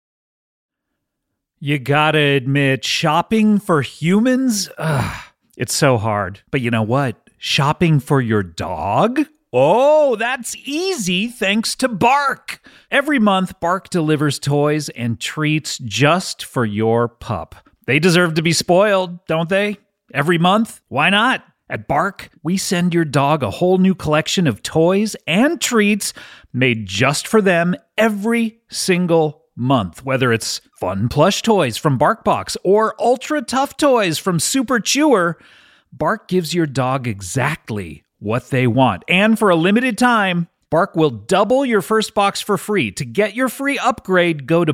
You gotta admit, shopping for humans, it's so hard. But you know what? Shopping for your dog? Oh, that's easy thanks to Bark. Every month, Bark delivers toys and treats just for your pup. They deserve to be spoiled, don't they? Every month? Why not? At Bark, we send your dog a whole new collection of toys and treats made just for them every single month. Whether it's fun plush toys from BarkBox or ultra tough toys from Super Chewer, Bark gives your dog exactly what they want. And for a limited time, Bark will double your first box for free. To get your free upgrade, go to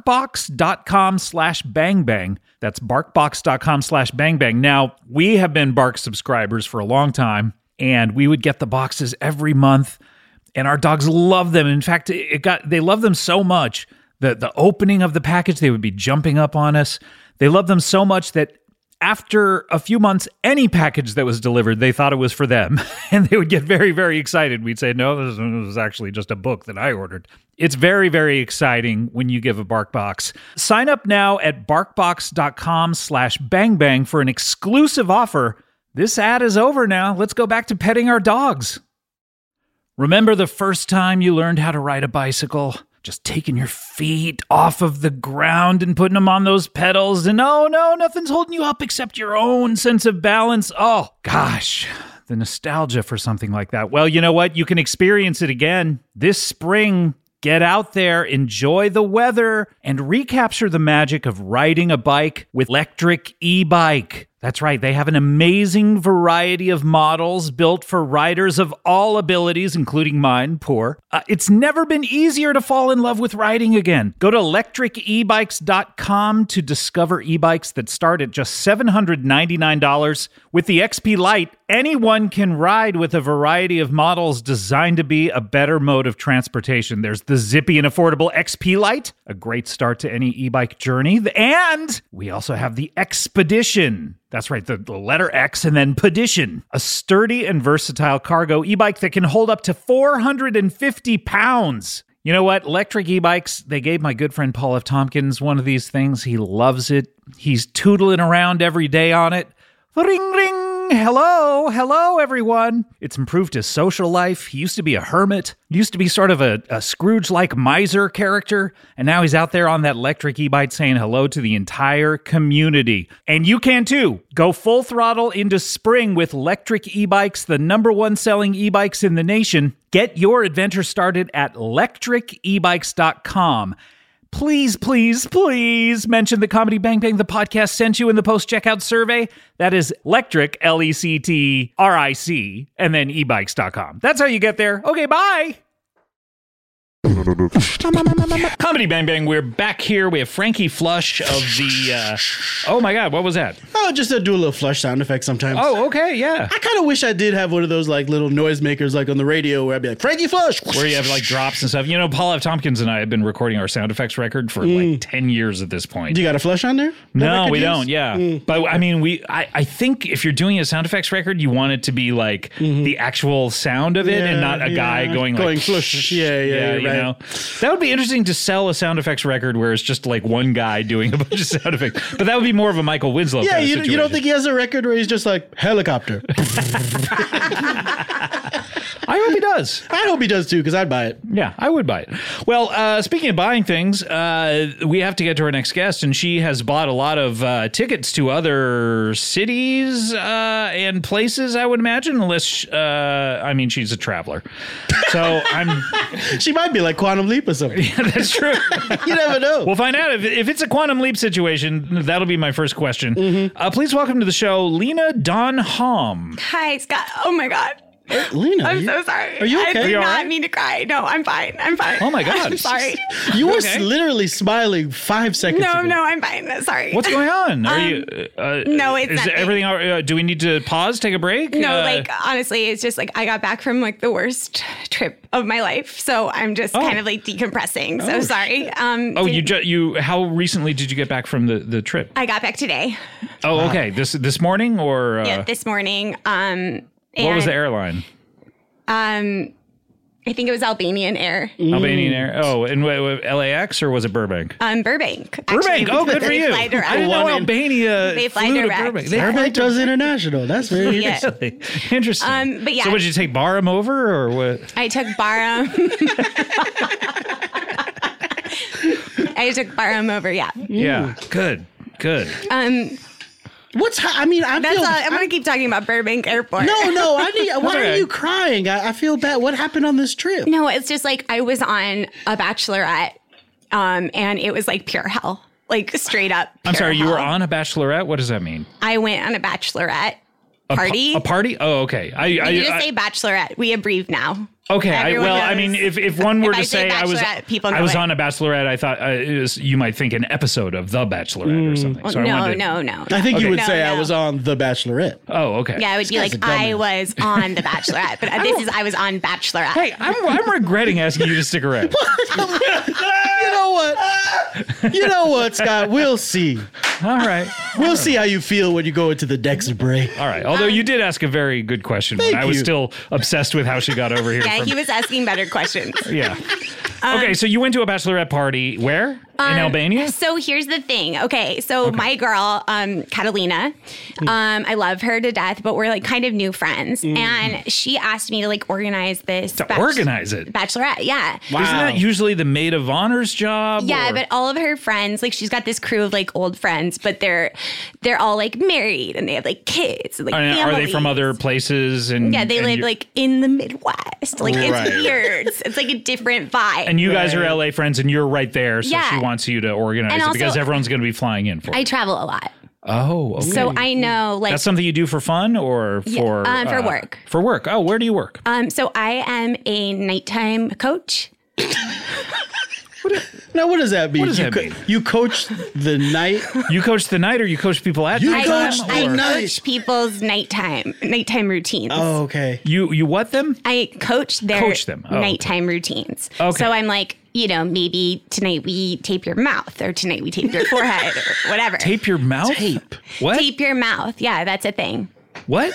barkbox.com/bangbang. That's barkbox.com/bangbang. Now, we have been Bark subscribers for a long time, and we would get the boxes every month, and our dogs love them. In fact, they love them so much that the opening of the package, they would be jumping up on us. They love them so much that after a few months, any package that was delivered, they thought it was for them. And they would get very, very excited. We'd say, no, this was actually just a book that I ordered. It's very, very exciting when you give a BarkBox. Sign up now at barkbox.com/bangbang for an exclusive offer. This ad is over now. Let's go back to petting our dogs. Remember the first time you learned how to ride a bicycle? Just taking your feet off of the ground and putting them on those pedals, and oh no, nothing's holding you up except your own sense of balance. Oh gosh, the nostalgia for something like that. Well, you know what? You can experience it again this spring. Get out there, enjoy the weather, and recapture the magic of riding a bike with Lectric e-Bike. That's right, they have an amazing variety of models built for riders of all abilities, including mine, poor. It's never been easier to fall in love with riding again. Go to lectricebikes.com to discover e-bikes that start at just $799. With the XP Lite, anyone can ride with a variety of models designed to be a better mode of transportation. There's the zippy and affordable XP Lite, a great start to any e-bike journey. And we also have the Expedition. That's right, the letter X and then Pedition, a sturdy and versatile cargo e-bike that can hold up to 450 pounds. You know what? Lectric e-bikes, they gave my good friend Paul F. Tompkins one of these things. He loves it. He's tootling around every day on it. Ring, ring. Hello, everyone. It's improved his social life. He used to be a hermit. He used to be sort of a Scrooge-like miser character, and now he's out there on that electric e-bike saying hello to the entire community. And you can too. Go full throttle into spring with Lectric e-bikes, the #1 selling e-bikes in the nation. Get your adventure started at lectricebikes.com. Please, please, please mention the Comedy Bang Bang, the podcast, sent you in the post-checkout survey. That is Lectric, Lectric, and then ebikes.com. That's how you get there. Okay, bye. Comedy Bang Bang, we're back here. We have Frankie Flush of the, oh my God, what was that? Oh, just to do a little flush sound effect sometimes. Oh, okay, yeah. I kind of wish I did have one of those like little noisemakers like on the radio where I'd be like, Frankie Flush! Where you have like drops and stuff. You know, Paul F. Tompkins and I have been recording our sound effects record for like 10 years at this point. Do you got a flush on there? No, we don't, yeah. But I mean, I think if you're doing a sound effects record, you want it to be like the actual sound of it and not a guy going flush. Yeah, know? That would be interesting to sell a sound effects record where it's just like one guy doing a bunch of sound effects. But that would be more of a Michael Winslow Yeah, kind of you situation. don't think he has a record where he's just like, helicopter? I hope he does. I hope he does too, because I'd buy it. Yeah, I would buy it. Well, speaking of buying things, we have to get to our next guest, and she has bought a lot of tickets to other cities and places, I would imagine, unless, she's a traveler. So She might be like Quantum Leap or something. Yeah, that's true. You never know. We'll find out. If it's a Quantum Leap situation, that'll be my first question. Mm-hmm. Please welcome to the show, Lena Don Hom. Hi, Scott. Oh, my God. Lena, I'm so sorry. Are you okay? I did you all not right? mean to cry. No, I'm fine. Oh, my God. I'm sorry. You were Okay. literally smiling 5 seconds ago. No, I'm fine. Sorry. What's going on? Are you? no, it's is nothing. everything? Do we need to pause, take a break? No, honestly, it's just like I got back from like the worst trip of my life, so I'm just kind of like decompressing. So sorry. How recently did you get back from the trip? I got back today. Oh, okay. This morning or Yeah, this morning. what was the airline? I think it was Albanian Air. Albanian Air. Oh, and LAX or was it Burbank? Burbank. Burbank. Oh, good for you. Fly direct. I didn't know Albania They fly flew direct. to Burbank. Burbank does international. That's very Yeah. interesting. Interesting. But yeah. So, would you take Barham over or what? I took Barham. I took Barham over. Yeah. Yeah. Good. I'm going to keep talking about Burbank Airport. No. Why okay. are you crying? I feel bad. What happened on this trip? No, it's just like I was on a bachelorette, and it was like pure hell, like straight up. I'm sorry, you hell. were on a bachelorette? What does that mean? I went on a bachelorette party. A party? Oh, okay. You just say bachelorette. We abbreviate now. Okay. Everyone knows. If one were If I to say say I was bachelorette, people know I was it. on a bachelorette, I thought you might think an episode of The Bachelorette or something. So I wanted to- No. I think you would No, say I no. was on The Bachelorette. Oh, okay. Yeah, it would be guy's like a dumbass. I was on the Bachelorette, but I was on Bachelorette. Hey, I'm regretting asking you to stick around. You know what, Scott? We'll see. All right. We'll see how you feel when you go into the Dexter break. All right. Although you did ask a very good question when Thank I was you. still obsessed with how she got over here. Yeah, he was asking better questions. Yeah. Okay, so you went to a bachelorette party where? In Albania? So here's the thing. Okay, so my girl, Catalina, I love her to death, but we're like kind of new friends. And she asked me to like organize this. Organize it? Bachelorette, yeah. Wow. Isn't that usually the maid of honor's job? Yeah, or- but all of her friends, like she's got this crew of like old friends, but they're all like married and they have like kids and like And are they from families. other places? And Yeah, they and live you- like in the Midwest. Like Right. it's weird. It's like a different vibe. And you guys are LA friends and you're right there, so Yeah. she wants you to organize And it also- because everyone's going to be flying in for it. I travel a lot. Oh, okay. So I know like That's something you do for fun or for... for work. For work. Oh, where do you work? so I am a nighttime coach. Now, what does that mean? What does that mean? You coach the night? You coach the night or you coach people at You night? coach I the night. coach people's nighttime routines. Oh, okay. You what them? I coach their Coach them. Oh, okay. nighttime routines. Okay. So I'm like, maybe tonight we tape your mouth or tonight we tape your forehead or whatever. Tape your mouth? Tape. What? Tape your mouth. Yeah, that's a thing. What?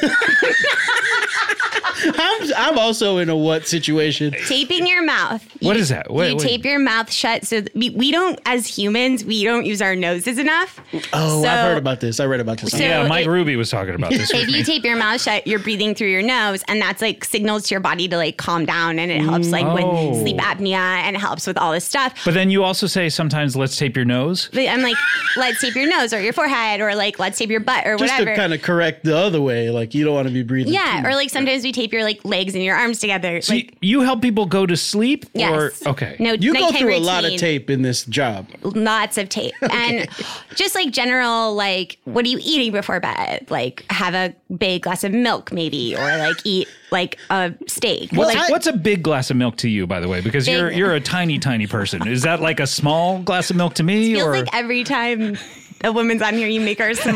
I'm also in a what situation? Taping your mouth. What is that? Wait, you wait. tape your mouth shut so we don't, as humans, we don't use our noses enough. Oh, So- I've heard about this. I read about this. So- Yeah, Mike it- Ruby was talking about this. If with you me. tape your mouth shut, you're breathing through your nose, and that's like signals to your body to like calm down, and it helps like Oh. with sleep apnea and it helps with all this stuff. But then you also say sometimes let's tape your nose. But I'm like, let's tape your nose or your forehead, or like let's tape your butt or Just whatever. to kind of correct the other way, like you don't want to be breathing. Yeah, or like sometimes we tape your like legs and your arms together. So like you help people go to sleep? yes, Or, okay. No, You go nighttime through a lot of routine. tape in this job. Lots of tape. And just like general, like, what are you eating before bed? Like, have a big glass of milk, maybe, or like eat like a steak. What's a big glass of milk to you, by the way? Because Big- you're a tiny person. Is that like a small glass of milk to me? Feels or like every time a woman's on here, you make her small.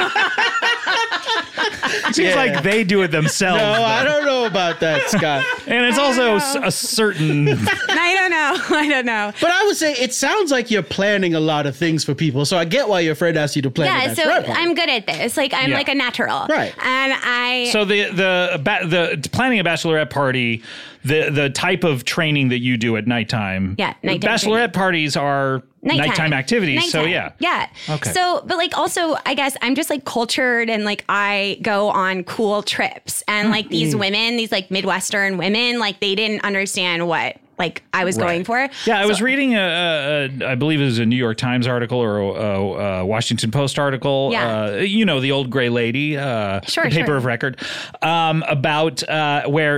it seems like they do it themselves. No, I don't know about that, Scott. And it's also a certain. I don't know. don't know. But I would say it sounds like you're planning a lot of things for people. So I get why your friend asked you to plan. Yeah, so I'm good at this. Like I'm like a natural. Right. And So the planning a bachelorette party, the type of training that you do at nighttime. Yeah, nighttime bachelorette training. parties are nighttime activities. So yeah. Yeah. Okay. So, but like also, I guess I'm just like cultured and like I go on cool trips and like these women, these like Midwestern women, like they didn't understand what like I was going for. Yeah, I was reading I believe it was a New York Times article or a Washington Post article. Yeah. The old gray lady, the paper of record, about where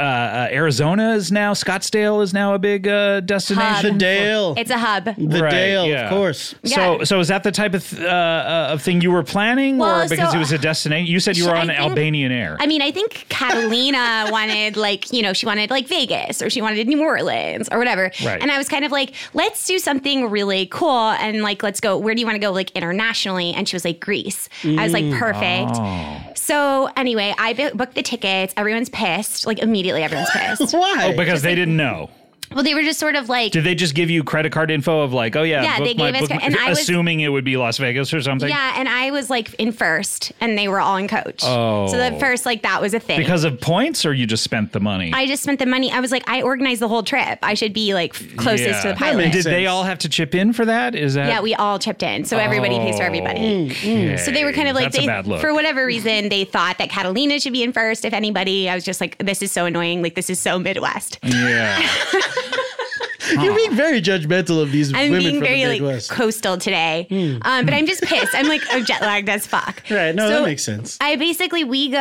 Arizona is now, Scottsdale is now a big destination. The Dale. It's a hub. The Dale, of course. So is that the type of thing you were planning, or because it was a destination? You said you were on Albanian Air. I mean, I think Catalina wanted she wanted like Vegas or she wanted New Orleans or whatever. Right. And I was kind of like, let's do something really cool and like, let's go. Where do you want to go like internationally? And she was like, Greece. I was like, perfect. Oh. So anyway, I booked the tickets. Everyone's pissed. Like immediately everyone's pissed. Why? Oh, because they didn't know. Well, they were just sort of like... Did they just give you credit card info of like, oh yeah, they gave us... And I was assuming it would be Las Vegas or something? Yeah, and I was like in first, and they were all in coach. Oh. So the first, like that was a thing. Because of points, or you just spent the money? I just spent the money. I was like, I organized the whole trip. I should be like closest to the pilot. Did they all have to chip in for that? Is that... Yeah, we all chipped in. So everybody pays for everybody. Okay. So they were kind of like... That's a bad look. For whatever reason, they thought that Catalina should be in first, if anybody. I was just like, this is so annoying. Like, this is so Midwest. Yeah. You're being very judgmental of these I'm women being from very the Midwest. like coastal today, but I'm just pissed. I'm like jet lagged as fuck. Right? No, So that makes sense. I basically we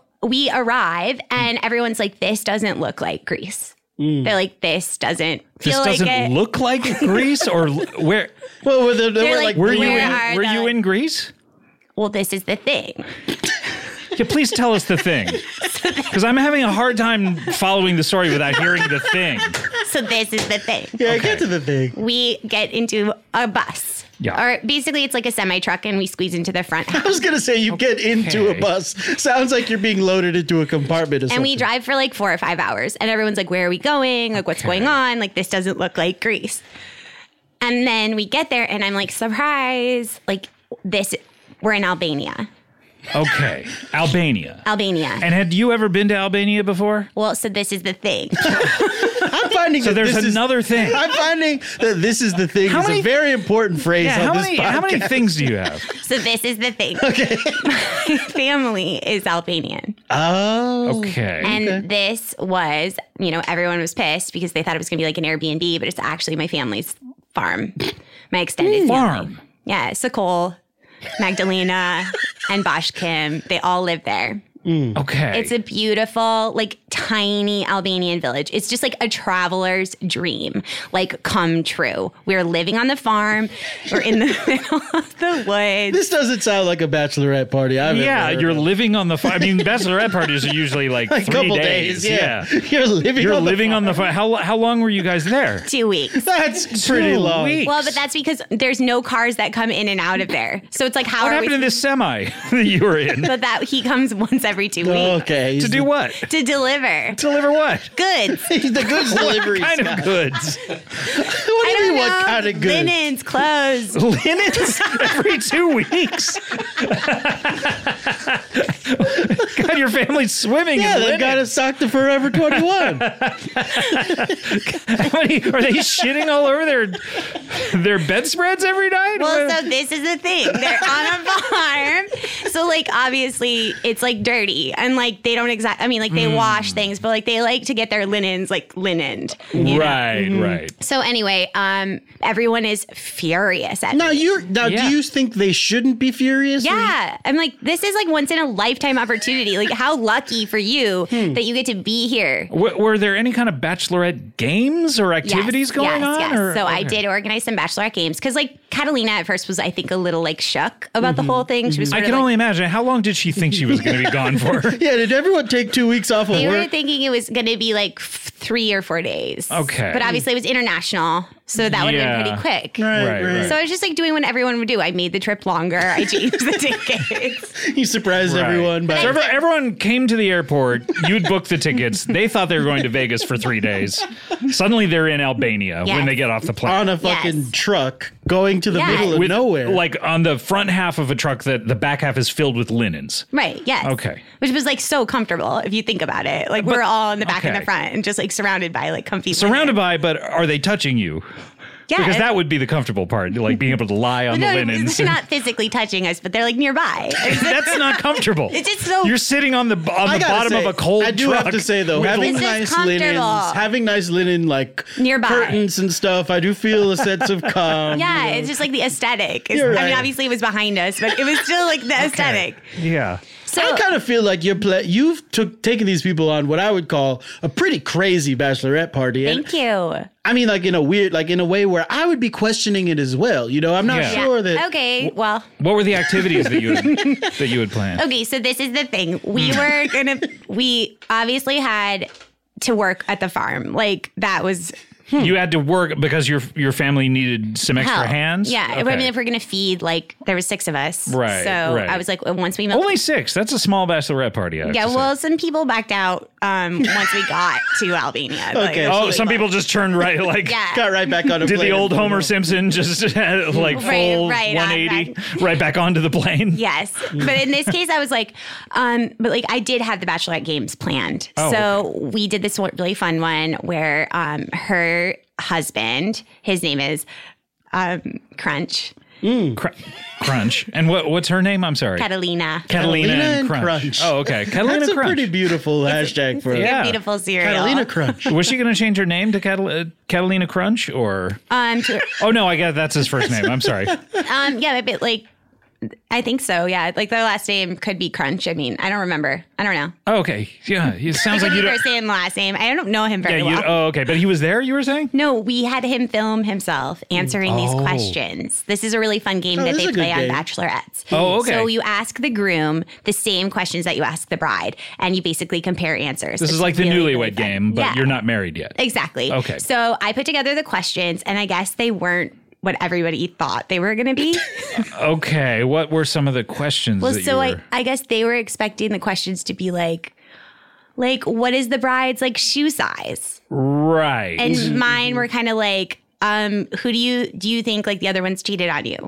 arrive and everyone's like, this doesn't look like Greece. They're like, this doesn't feel This like doesn't it. look like Greece, or where? Well, they were like, Were you Where were are you the- in Greece? Well, this is the thing. Yeah, please tell us the thing, because I'm having a hard time following the story without hearing the thing. So this is the thing. Yeah, get to the thing. We get into a bus. Yeah. Or basically it's like a semi-truck and we squeeze into the front. I was going to say you get into a bus. Sounds like you're being loaded into a compartment or something. And we drive for like 4 or 5 hours. And everyone's like, where are we going? Like, what's going on? Like, this doesn't look like Greece. And then we get there and I'm like, surprise. Like, we're in Albania. Okay, Albania. And had you ever been to Albania before? Well, so this is the thing. I'm finding So that there's this another is, thing. I'm finding that this is the thing. It's a very important phrase Yeah, on this podcast. how many things do you have? So this is the thing. Okay. My family is Albanian. Oh. Okay. And this was, everyone was pissed because they thought it was going to be like an Airbnb, but it's actually my family's farm. My extended Farm? family. Yeah, Sokol, Magdalena, and Bosch Kim. They all live there. Okay. It's a beautiful, like, tiny Albanian village. It's just like a traveler's dream, like, come true. We're living on the farm. We're in the middle of the woods. This doesn't sound like a bachelorette party I've ever heard you're of. living on the farm. I mean, bachelorette parties are usually like A 3 couple days. days, yeah. You're living on the farm. How long were you guys there? 2 weeks. That's pretty 2 long. weeks. Well, but that's because there's no cars that come in and out of there. So it's like, how What are happened we? to this semi that you were in? But that he comes once every 2 weeks Okay. To do what? to deliver Deliver what? goods. He's the goods delivery What kind guy. of goods? What do you mean, what kind of goods? Linens, clothes. Linens every 2 weeks. God, your family's swimming Yeah, in they've linen. got to stock the Forever 21. How many, are they shitting all over their bedspreads every night? Well, so this is the thing. They're on a farm. So, like, obviously, it's, like, dirty. And, like, they don't exactly, I mean, like, they wash things, but, like, they like to get their linens, like, linened. you know? Right. So, anyway, everyone is furious at Now, me. Yeah. do you think they shouldn't be furious? Yeah. I'm like, this is, like, once in a lifetime opportunity. Like, how lucky for you that you get to be here. Were there any kind of bachelorette games or activities going on? Yes. Or- So I okay. did organize some bachelorette games because, like, Catalina at first was, I think, a little like shook about the whole thing. She was I sort can of only imagine. How long did she think she was going to be gone for? Yeah, did everyone take 2 weeks off of they were work? thinking it was going to be like 3 or 4 days. Okay. But obviously it was international. So that would have been pretty quick. Right. So I was just like doing what everyone would do. I made the trip longer. I changed the tickets. You surprised everyone. By So everyone came to the airport. You'd booked the tickets. They thought they were going to Vegas for 3 days. Suddenly they're in Albania when they get off the plane. on a fucking truck going to the middle of nowhere. Like on the front half of a truck that the back half is filled with linens. Right, yes. Okay. Which was like so comfortable if you think about it. Like we're all in the back and the front and just like surrounded by like comfy Surrounded by, but are they touching you? Yeah. Because that would be the comfortable part, like being able to lie on the linens. They're not physically touching us, but they're like nearby. That's not comfortable. It's just so... You're sitting on the bottom of a cold truck. I do have to say though, having nice linen like nearby curtains and stuff, I do feel a sense of calm. Yeah, it's just like the aesthetic. You're right. I mean, obviously it was behind us, but it was still like the aesthetic. Yeah. So I kind of feel like you've taken these people on what I would call a pretty crazy bachelorette party. Thank you. I mean, like in a way where I would be questioning it as well. You know, I'm not sure that. Okay, well. What were the activities that you had planned? Okay, so this is the thing. We obviously had to work at the farm. Like that was. You had to work because your family needed some extra hands? Yeah. Okay. I mean, if we're going to feed, like, there was 6 of us. Right. So I was like, once we... Only 6. That's a small bachelorette party. Yeah, well, some people backed out once we got to Albania. Okay. Like, some people just turned right, like... Got right back on a plane. Did the old Homer Simpson just, like, full 180 right back onto the plane? Yes. But in this case, I was like... but, like, I did have the Bachelorette games planned. So we did this really fun one where her husband, his name is Crunch. Crunch. And what's her name? I'm sorry. Catalina and Crunch. Oh, okay. Catalina That's Crunch. a pretty beautiful hashtag for a beautiful cereal. Catalina Crunch. Was she going to change her name to Catalina Crunch or? Oh no, I guess that's his first name. I'm sorry. Yeah, but like. I think so, yeah. Like their last name could be Crunch. I mean, I don't remember. I don't know. Oh, okay. Yeah, it sounds like you don't... first name, last name. I don't know him very well. Oh, okay. But he was there, you were saying? No, we had him film himself answering these questions. This is a really fun game that they play on Bachelorettes. Oh, okay. So you ask the groom the same questions that you ask the bride, and you basically compare answers. This is like the newlywed game, but you're not married yet. Exactly. Okay. So I put together the questions, and I guess they weren't what everybody thought they were going to be. Okay. What were some of the questions that you were... I guess they were expecting the questions to be like, what is the bride's, like, shoe size? Right. And mine were kind of like, who do you think, like, the other ones cheated on you?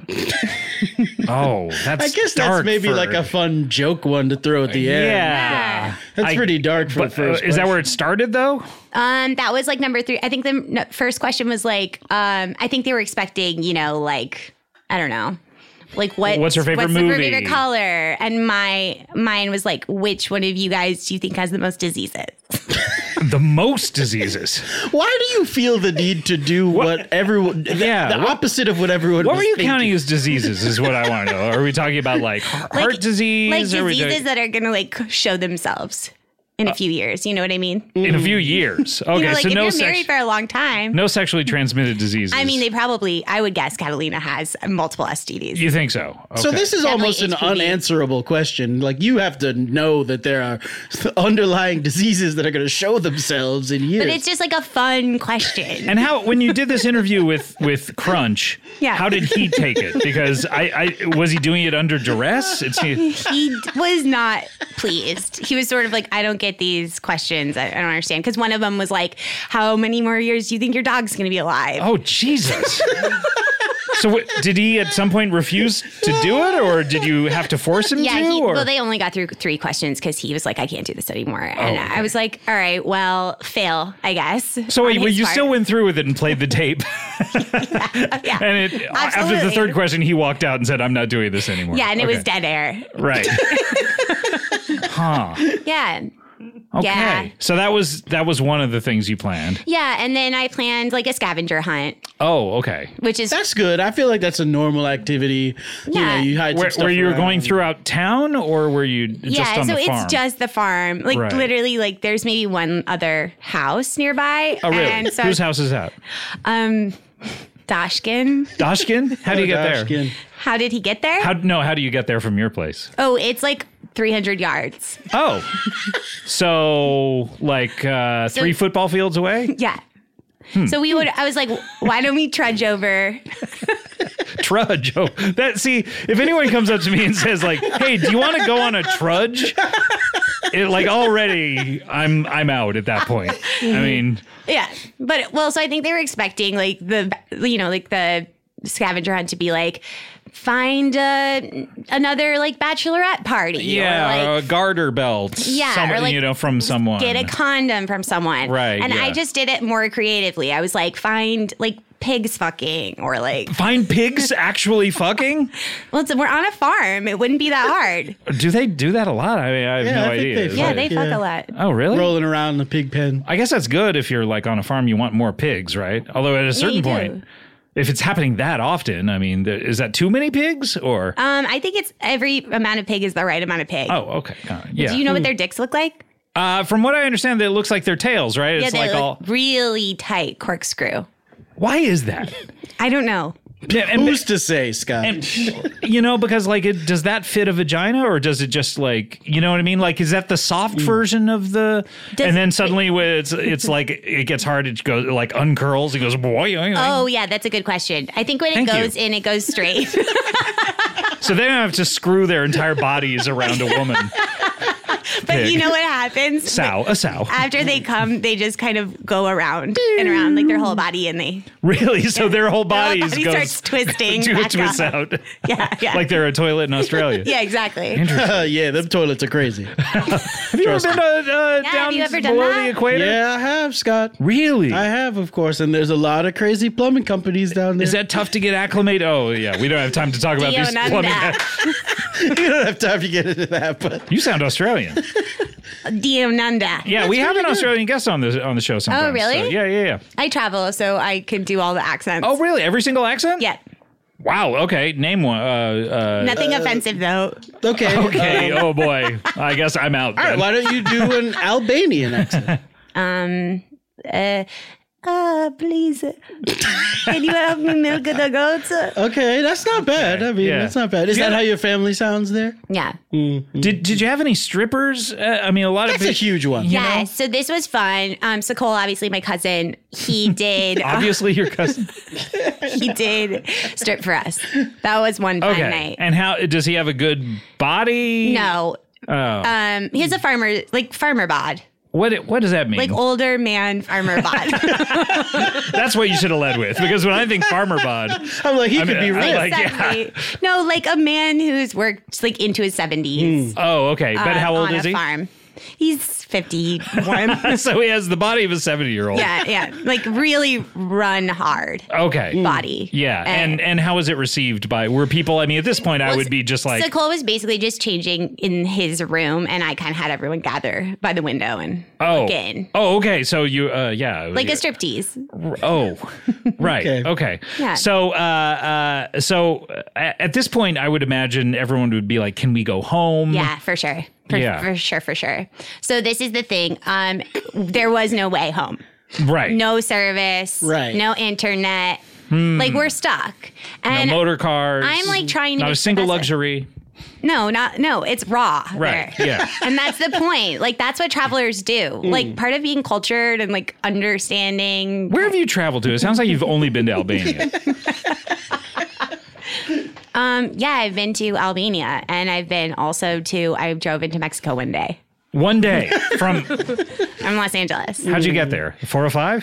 Oh, that's I guess dark that's maybe like a fun joke one to throw at the end. Yeah. That's pretty dark for the first Is that where it started, though? That was, like, number 3. I think the first question was, like, I think they were expecting, you know, like, I don't know. Like what's her favorite movie? What's her favorite color? And mine was like, which one of you guys do you think has the most diseases? The most diseases. Why do you feel the need to do what everyone? The opposite of what everyone. What were you thinking? counting as diseases? Is what I want to know. Are we talking about like heart disease? Like diseases that are gonna like show themselves in a few years. You know what I mean? In a few years. Okay, you know, like so if no you're married for a long time. No sexually transmitted diseases. I mean, I would guess Catalina has multiple STDs. You think so? Okay. So this is Definitely almost an HPV. unanswerable question. Like you have to know that there are underlying diseases that are going to show themselves in years. But it's just like a fun question. And how, when you did this interview with Crunch, how did he take it? Because I was he doing it under duress? He was not pleased. He was sort of like, I don't get these questions. I don't understand. Because one of them was like, how many more years do you think your dog's going to be alive? Oh, Jesus. So did he at some point refuse to do it, or did you have to force him to? Well, they only got through 3 questions because he was like, I can't do this anymore. And I was like, all right, well, fail, I guess. So wait, you still went through with it and played the tape. Yeah, and after the 3rd question, he walked out and said, I'm not doing this anymore. Yeah, and it was dead air. Right. Huh. Yeah. Okay. Yeah. So that was one of the things you planned. Yeah, and then I planned like a scavenger hunt. Oh, okay. That's good. I feel like that's a normal activity. Yeah. You hide some stuff were you around. going throughout town, or were you just on the farm? Yeah, so it's just the farm. Like literally, like there's maybe one other house nearby. Oh, really? And so Whose house is that? Dashkin. Dashkin? How do you get there? How did he get there? How do you get there from your place? Oh, it's like 300 yards. Oh. So like 3 football fields away? Yeah. So I was like, why don't we trudge over? Trudge. Oh, if anyone comes up to me and says like, hey, do you want to go on a trudge? Already I'm out at that point. I mean, yeah, but so I think they were expecting like the scavenger hunt to be like, find another like bachelorette party. Yeah, or a garter belt. Yeah, or like, from someone. Get a condom from someone. Right. And yeah. I just did it more creatively. I was like, find like pigs fucking, or like find pigs actually fucking. Well, we're on a farm. It wouldn't be that hard. Do they do that a lot? I mean, I have no idea. They fuck a lot. Oh, really? Rolling around in the pig pen. I guess that's good if you're like on a farm. You want more pigs, right? Although at a certain point. If it's happening that often, I mean, is that too many pigs or? I think it's every amount of pig is the right amount of pig. Oh, okay. Yeah. Do you know what their dicks look like? From what I understand, it looks like their tails, right? Yeah, it's they like look really tight corkscrew. Why is that? I don't know. Who's to say, Scott? And, because like, does that fit a vagina, or does it just like, you know what I mean? Like, is that the soft version of the? And then suddenly, it's like it gets hard. It goes like uncurls. It goes boy. Oh yeah, that's a good question. I think when it goes in, it goes straight. So they don't have to screw their entire bodies around a woman. But pig. You know what happens? A sow. After they come, they just kind of go around and around, like their whole body, and they really. So their whole body starts twisting. Twists out. Yeah. Like they're a toilet in Australia. Yeah, exactly. Yeah, them toilets are crazy. Have you ever been down below the equator? Yeah, I have, Scott. Really? I have, of course. And there's a lot of crazy plumbing companies down there. Is that tough to get acclimated? Oh, yeah. We don't have time to talk about these plumbing. We don't have time to get into that. But you sound Australian. Dionanda. Yeah, That's we have really an Australian guest on the show sometimes. Oh, really? So, yeah. I travel, so I can do all the accents. Oh, really? Every single accent? Yeah. Wow. Okay. Name one. Nothing offensive, though. Okay. Okay. Oh, boy. I guess I'm out. All right. Why don't you do an Albanian accent? Please, can you help me milk the goats? Okay, that's not bad. I mean, that's not bad. Is that how your family sounds there? Yeah. Mm-hmm. Did you have any strippers? I mean, a lot that's of a huge one. Yeah. So this was fun. So Cole, obviously my cousin, he did. Obviously your cousin. He did strip for us. That was one fun night. And how does he have a good body? No. Oh. He has a farmer bod. What does that mean? Like older man farmer bod. That's what you should have led with, because when I think farmer bod, I'm like, he could be rich. Exactly. No, like a man who's worked like into his 70s. Oh, okay. But how old is he? Farm. He's 51. So he has the body of a 70-year-old. Yeah. Like really run hard. Okay. Body. Yeah. And how was it received were people, I mean, at this point, I would be just like. So Cole was basically just changing in his room, and I kind of had everyone gather by the window and look in. Oh, okay. So you, Like a striptease. Oh, right. Okay. Yeah. So, at this point, I would imagine everyone would be like, can we go home? Yeah, for sure. For sure. So this is the thing. There was no way home. Right. No service. Right. No internet. Like we're stuck. And no motor cars. I'm like trying to not a single luxury. No, it's raw. Right. There. Yeah. And that's the point. Like that's what travelers do. Like part of being cultured and like understanding. Where have you traveled to? It sounds like you've only been to Albania. Yeah, I've been to Albania, and I drove into Mexico one day. One day from Los Angeles. How'd you get there? 405?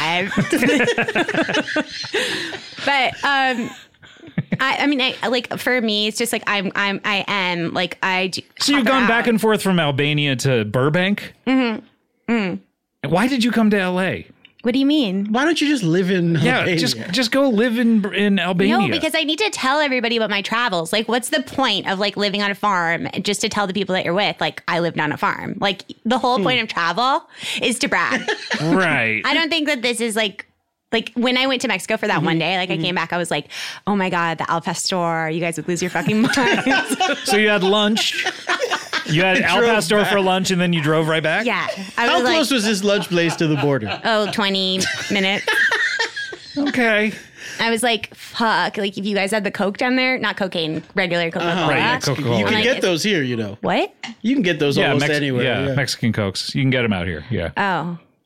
405. But I mean, for me, it's just like I am like I. So you've gone back and forth from Albania to Burbank? Mm-hmm. Why did you come to LA? What do you mean? Why don't you just live in Albania? just go live in Albania. No, because I need to tell everybody about my travels. Like, what's the point of like living on a farm just to tell the people that you're with, like, I lived on a farm? Like, the whole point of travel is to brag. Right. I don't think that this is like when I went to Mexico for that one day, like I came back, I was like, oh my God, the Al Pastor, you guys would lose your fucking minds. So you had lunch. You had Al Pastor for lunch, and then you drove right back? Yeah. How close was this lunch place to the border? 20 minutes. Okay. I was like, fuck. Like, if you guys had the Coke down there, not cocaine, regular Coca-Cola. Right, yeah, Coca-Cola. You can get those here, you know. What? You can get those almost anywhere. Yeah, Mexican Cokes. You can get them out here. Yeah. Oh.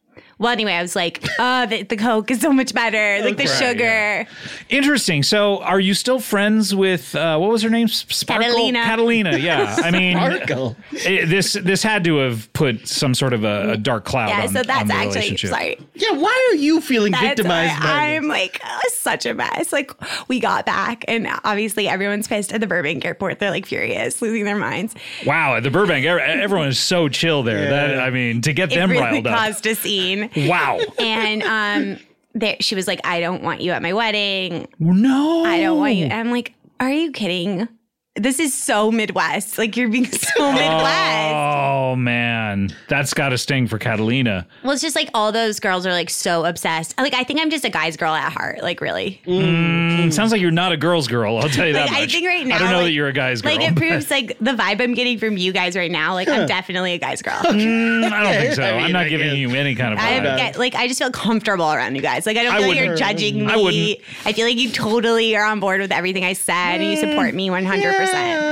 Well, anyway, I was like, oh, the Coke is so much better. Like the sugar. Yeah. Interesting. So are you still friends with, what was her name? Sparkle? Catalina, yeah. I mean, this had to have put some sort of a dark cloud on, so that's on the actually, relationship. Sorry. Yeah, why are you feeling victimized by I'm like, such a mess. Like, we got back, and obviously everyone's pissed at the Burbank airport. They're like furious, losing their minds. Wow, at the Burbank, everyone is so chill there. Yeah. That, I mean, to get them really riled up. It caused a scene. Wow. And she was like, I don't want you at my wedding. No. I don't want you. And I'm like, are you kidding? This is so Midwest. Like, you're being so Midwest. Oh, man. That's got to sting for Catalina. Well, it's just like all those girls are like so obsessed. Like, I think I'm just a guy's girl at heart. Like, really. Sounds like you're not a girl's girl. I'll tell you that much. I think right now. I don't know that you're a guy's girl. Like, it proves like the vibe I'm getting from you guys right now. Like, I'm definitely a guy's girl. I don't think so. I'm not giving you any kind of vibe. I just feel comfortable around you guys. Like, I don't feel like you're judging me. I wouldn't. I feel like you totally are on board with everything I said and you support me 100%.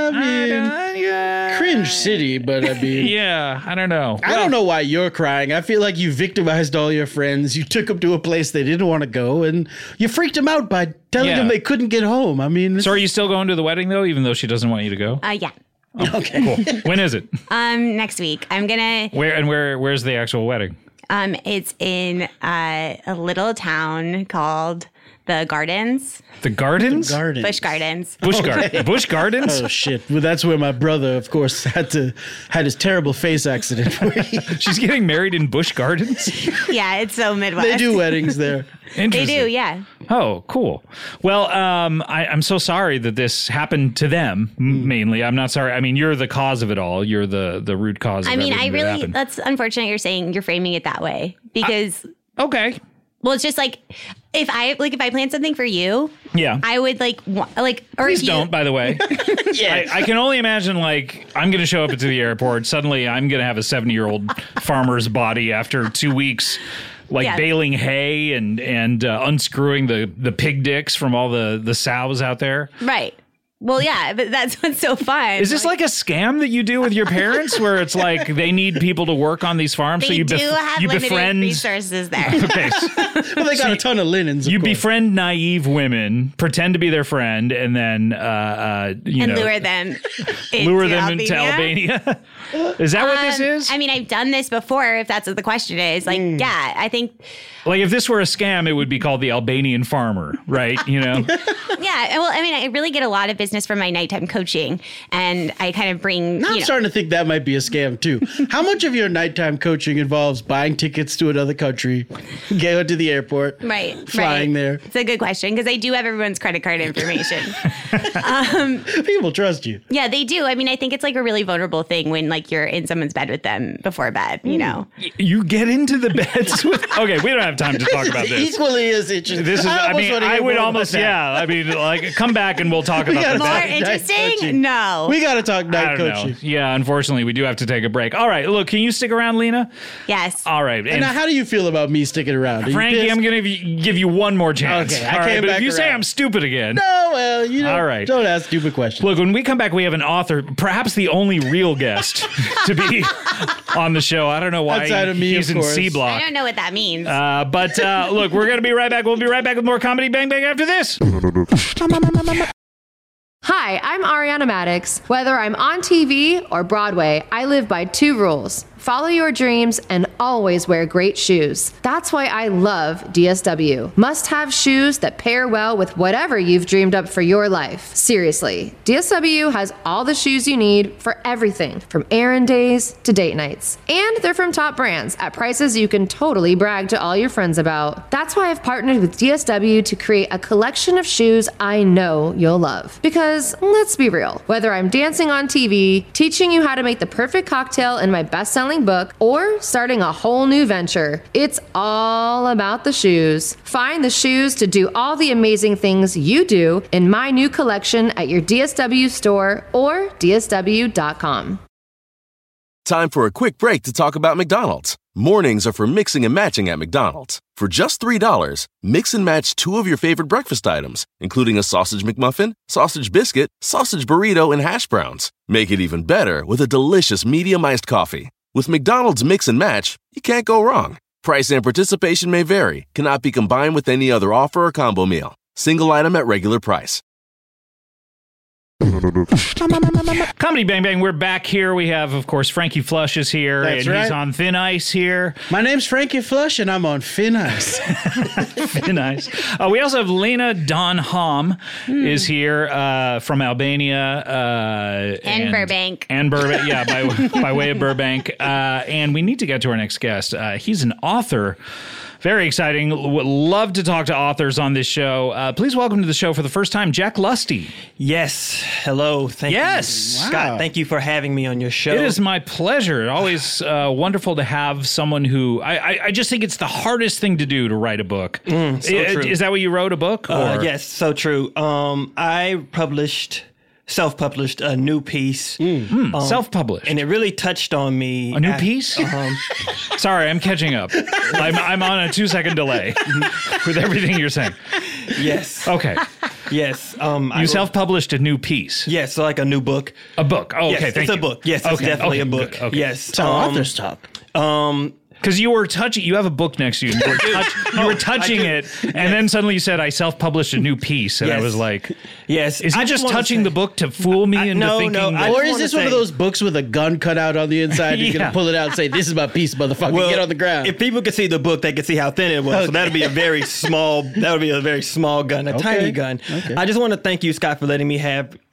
Cringe city, but I mean... Yeah, I don't know. I don't know why you're crying. I feel like you victimized all your friends. You took them to a place they didn't want to go, and you freaked them out by telling them they couldn't get home. I mean... So are you still going to the wedding, though, even though she doesn't want you to go? Yeah. Oh, okay. Cool. When is it? Next week. I'm gonna... Where's the actual wedding? It's in a little town called... The Gardens. The Gardens? The Gardens. Busch Gardens. Busch Gardens? Oh, shit. Well, that's where my brother, of course, had his terrible face accident. She's getting married in Busch Gardens? Yeah, it's so Midwest. They do weddings there. They do, yeah. Oh, cool. Well, I'm so sorry that this happened to them, mainly. I'm not sorry. I mean, you're the cause of it all. You're the root cause of everything that happened. That's unfortunate you're framing it that way. Because... Okay. Well, it's just like if I plan something for you, I would or please don't. By the way, I can only imagine I'm going to show up to the airport. Suddenly, I'm going to have a 70-year-old farmer's body after 2 weeks, baling hay and unscrewing the pig dicks from all the sows out there. Right. Well, yeah, but that's what's so fun. Is this like a scam that you do with your parents where it's like they need people to work on these farms? They so do have limited resources there. Okay. Well, they got a ton of linens, You befriend naive women, pretend to be their friend, and then, lure them into Albania. Is that what this is? I mean, I've done this before, if that's what the question is. Yeah, I think... if this were a scam, it would be called the Albanian farmer, right? Yeah, well, I mean, I really get a lot of business from my nighttime coaching, and I kind of bring... Now I'm starting to think that might be a scam, too. How much of your nighttime coaching involves buying tickets to another country, going to the airport, flying there? It's a good question, because I do have everyone's credit card information. People trust you. Yeah, they do. I mean, I think it's a really vulnerable thing when you're in someone's bed with them before bed, you know? You get into the beds with... Okay, we don't have time to talk about this. Equally as interesting. This is, I would almost, come back and we'll talk about that. More interesting? No. We got to talk night coaching. Yeah, unfortunately, we do have to take a break. All right, look, can you stick around, Lena? Yes. All right. And now, how do you feel about me sticking around? Frankie, I'm going to give you one more chance. Okay, I came back if you around. Say I'm stupid again. No, well, you know, all right. Don't ask stupid questions. Look, when we come back, we have an author, perhaps the only real guest to be on the show. I don't know why outside of me, he's in C Block. I don't know what that means. But look, we're going to be right back. We'll be right back with more Comedy Bang Bang after this. Hi, I'm Ariana Maddox. Whether I'm on TV or Broadway, I live by 2 rules. Follow your dreams and always wear great shoes. That's why I love DSW. Must-have shoes that pair well with whatever you've dreamed up for your life. Seriously, DSW has all the shoes you need for everything from errand days to date nights. And they're from top brands at prices you can totally brag to all your friends about. That's why I've partnered with DSW to create a collection of shoes I know you'll love. Because, let's be real, whether I'm dancing on TV, teaching you how to make the perfect cocktail in my best-selling book, or starting a whole new venture, it's all about the shoes. Find the shoes to do all the amazing things you do in my new collection at your DSW store or DSW.com. Time for a quick break to talk about McDonald's. Mornings are for mixing and matching at McDonald's. For just $3, mix and match 2 of your favorite breakfast items, including a sausage McMuffin, sausage biscuit, sausage burrito, and hash browns. Make it even better with a delicious medium iced coffee. With McDonald's Mix and Match, you can't go wrong. Price and participation may vary. Cannot be combined with any other offer or combo meal. Single item at regular price. Comedy Bang Bang, we're back here. We have, of course, Frankie Flush is here. That's and right. He's on thin ice here. My name's Frankie Flush, and I'm on thin ice. Thin ice. We also have Lena Don Hom is here from Albania. And Burbank. And Burbank, yeah, by way of Burbank. And we need to get to our next guest. He's an author. Very exciting. Would love to talk to authors on this show. Please welcome to the show for the first time, Jack Lusty. Yes. Hello. Thank Yes. you. Scott, thank you for having me on your show. It is my pleasure. Always wonderful to have someone who I just think it's the hardest thing to do to write a book. So true. Is that what you wrote, a book? Or? Yes, so true. I self-published a new piece. Self-published. And it really touched on me. A new piece? Sorry, I'm catching up. I'm on a 2-second delay with everything you're saying. Yes. Okay. Yes. You self-published a new piece. Yes, so like a new book. A book. Oh, okay, Yes, thank it's you. a book. Yes, it's definitely a book. Good. Okay. Yes. It's how authors talk. Because you were touching, you have a book next to you. And you were touching it, and then suddenly you said, "I self-published a new piece," and I Yes. was like, Yes. "Is he I just wanna touching say- the book to fool me into no, thinking?" no, that, I Or just is wanna this one of say- those books with a gun cut out on the inside? You're Yeah. going to pull it out and say, "This is my piece, motherfucker. Get on the ground." If people could see the book, they could see how thin it was. So that'd be a very small. That would be a very small gun, a tiny gun. Okay. I just want to thank you, Scott, for letting me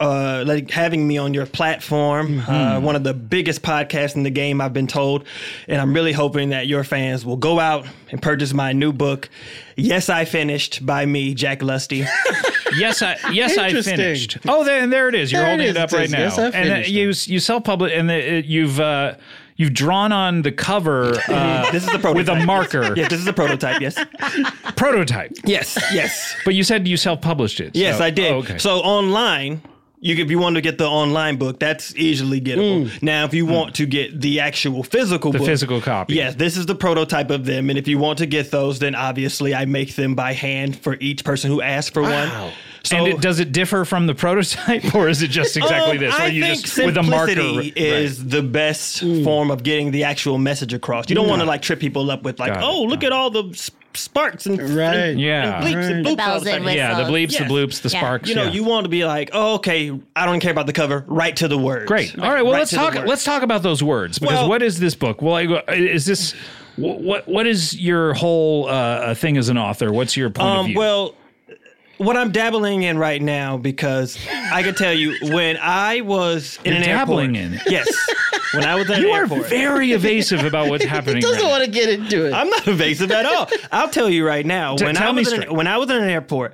having me on your platform. One of the biggest podcasts in the game, I've been told, and I'm really hoping that your fans will go out and purchase my new book. Yes, I Finished by me, Jack Lusty. Yes, I Interesting. finished. Oh, there it is. You're There it holding is. it up It right says, now. "Yes, I and finished you self-publish, and you've drawn on the cover This is the prototype. with a marker. Yes, this is a prototype. Yes. Prototype. Yes. Yes. But you said you self-published it. Yes, so- I did. Oh, okay. So online, if you want to get the online book, that's easily gettable. Now, if you want to get the actual physical book, physical copy. yes, this is the prototype of them. And if you want to get those, then obviously I make them by hand for each person who asks for one. So, And does it differ from the prototype, or is it just exactly this? I Where you think just with a marker simplicity is the best form of getting the actual message across. You don't want to like trip people up with like, Got it. oh, look at all the sparks and Right. Yeah. and bleeps and The bloops all bells the and time. Yeah, the bleeps, Yes. the bloops, the Yeah. sparks. You know, yeah. you want to be like, oh, okay, I don't care about the cover. Right to the words. Great. All right. Well, Right let's to the talk. words. Let's talk about those words, because Well- what is this book? Well, is this what is your whole thing as an author? What's your point of view? Well, what I'm dabbling in right now, because I can tell you, when I was in You're an airport, dabbling in it? yes, when I was in You an are airport, very evasive about what's happening. Doesn't right want to get into it. I'm not evasive at all. I'll tell you right now. Tell me when straight. I was in an airport,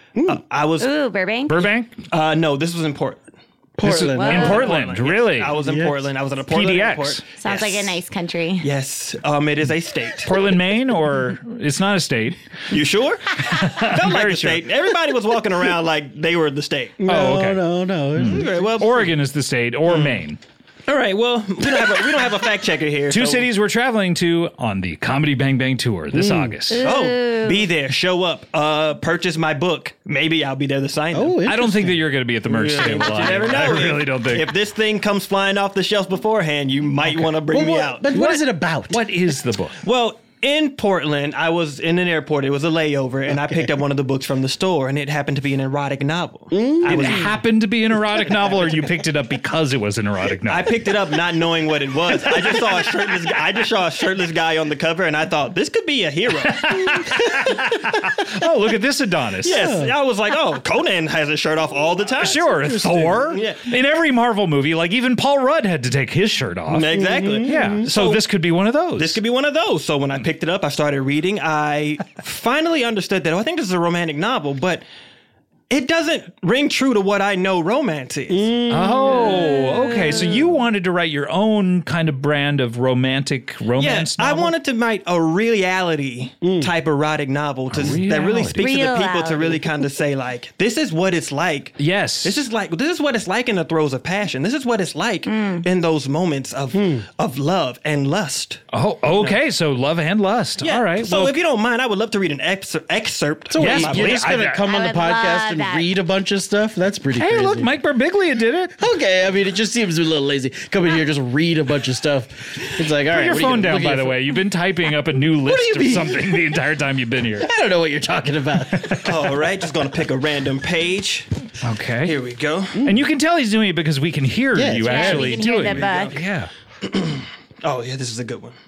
I was Ooh, Burbank. Burbank? no, this was in Portland. Portland. In Wow. Portland, Yes, really? I was in Yes. Portland. I was in a Portland PDX. airport. Sounds like a nice country. Yes, it is a state. Portland, Maine, or it's not a state? You sure? Felt like very a sure. state. Everybody was walking around like they were the state. Oh, okay. No. Okay, well, Oregon is the state, or Maine. all right. Well, we don't have a fact checker here. Two so- cities we're traveling to on the Comedy Bang Bang tour this August. Oh, be there, show up, purchase my book. Maybe I'll be there to sign them. Oh, I don't think that you're going to be at the merch table. You never know. I really don't think. If this thing comes flying off the shelves beforehand, you might want to bring me out. But what is it about? What is the book? Well, in Portland, I was in an airport. It was a layover, and I picked up one of the books from the store, and it happened to be an erotic novel. It happened to be an erotic novel, or you picked it up because it was an erotic I novel? picked it up not knowing what it was. I just saw a shirtless guy on the cover, and I thought this could be a hero. Oh, look at this Adonis. Yes, I was like, oh, Conan has his shirt off all the time. Sure, Thor. Yeah. In every Marvel movie, like even Paul Rudd had to take his shirt off. Exactly. Yeah, so this could be one of those. This could be one of those. So when I picked it up, I started reading. I finally understood that, I think this is a romantic novel, but it doesn't ring true to what I know romance is. Oh, okay. So you wanted to write your own kind of brand of romantic romance Yes, I novel? wanted to write a reality type erotic novel that really reality. speaks to the people, to Reality. really kind of say like, this is what it's like. Yes. This is what it's like in the throes of passion. This is what it's like in those moments of love and lust. Oh, okay. So love and lust. Yeah. All right. So well, if you don't mind, I would love to read an excerpt. So Yes, from my please. you're book. just going to come I on the would podcast love and that. read a bunch of stuff? That's pretty crazy. Hey, look, Mike Birbiglia did it. Okay, I mean, it just seems a little lazy. Come in here, just read a bunch of stuff. It's like, all right. Put your phone down, by the way. You've been typing up a new list do of you mean? something the entire time you've been here. I don't know what you're talking about. All right, just gonna pick a random page. Okay. Here we go. And you can tell he's doing it because we can hear Yeah, you it's right. actually we can hear doing the it. book. Yeah. Oh, yeah, this is a good one.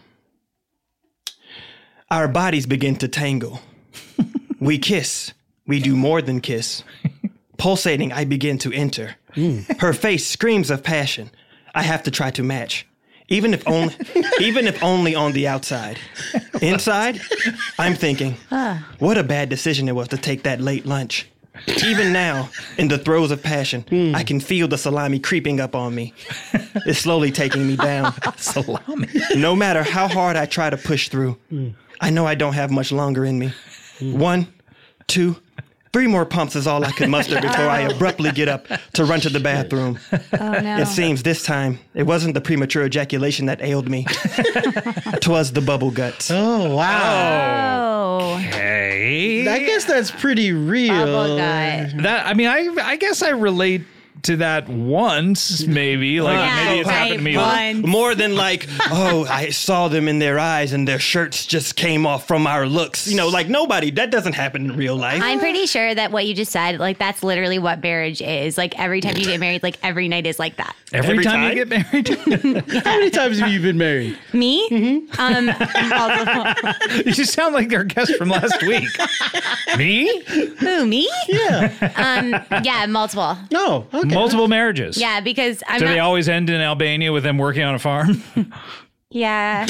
Our bodies begin to tangle. We kiss. We do more than kiss. Pulsating, I begin to enter. Her face screams of passion. I have to try to match. Even if only on the outside. Inside, I'm thinking, what a bad decision it was to take that late lunch. Even now, in the throes of passion, I can feel the salami creeping up on me. It's slowly taking me down. Salami. No matter how hard I try to push through, I know I don't have much longer in me. 1, 2, 3 more pumps is all I can muster before I abruptly get up to run to the bathroom. Oh, no. It seems this time it wasn't the premature ejaculation that ailed me. 'Twas the bubble guts. Oh, wow. Oh. Hey. I guess that's pretty real. Bubble gut. That, I mean, I guess I relate to that once, maybe. Like, Yeah, maybe it's right, happened to me. once. More than like, oh, I saw them in their eyes and their shirts just came off from our looks. You know, like that doesn't happen in real life. I'm pretty sure that what you just said, like, that's literally what marriage is. Like, every time you get married, like, every night is like that. Every time you get married? How many times have you been married? Me? Multiple. You sound like our guest from last week. Me? Who, me? Yeah. Yeah, multiple. No. Okay. Multiple marriages. Yeah, because I'm Do not. they always end in Albania with them working on a farm? Yeah.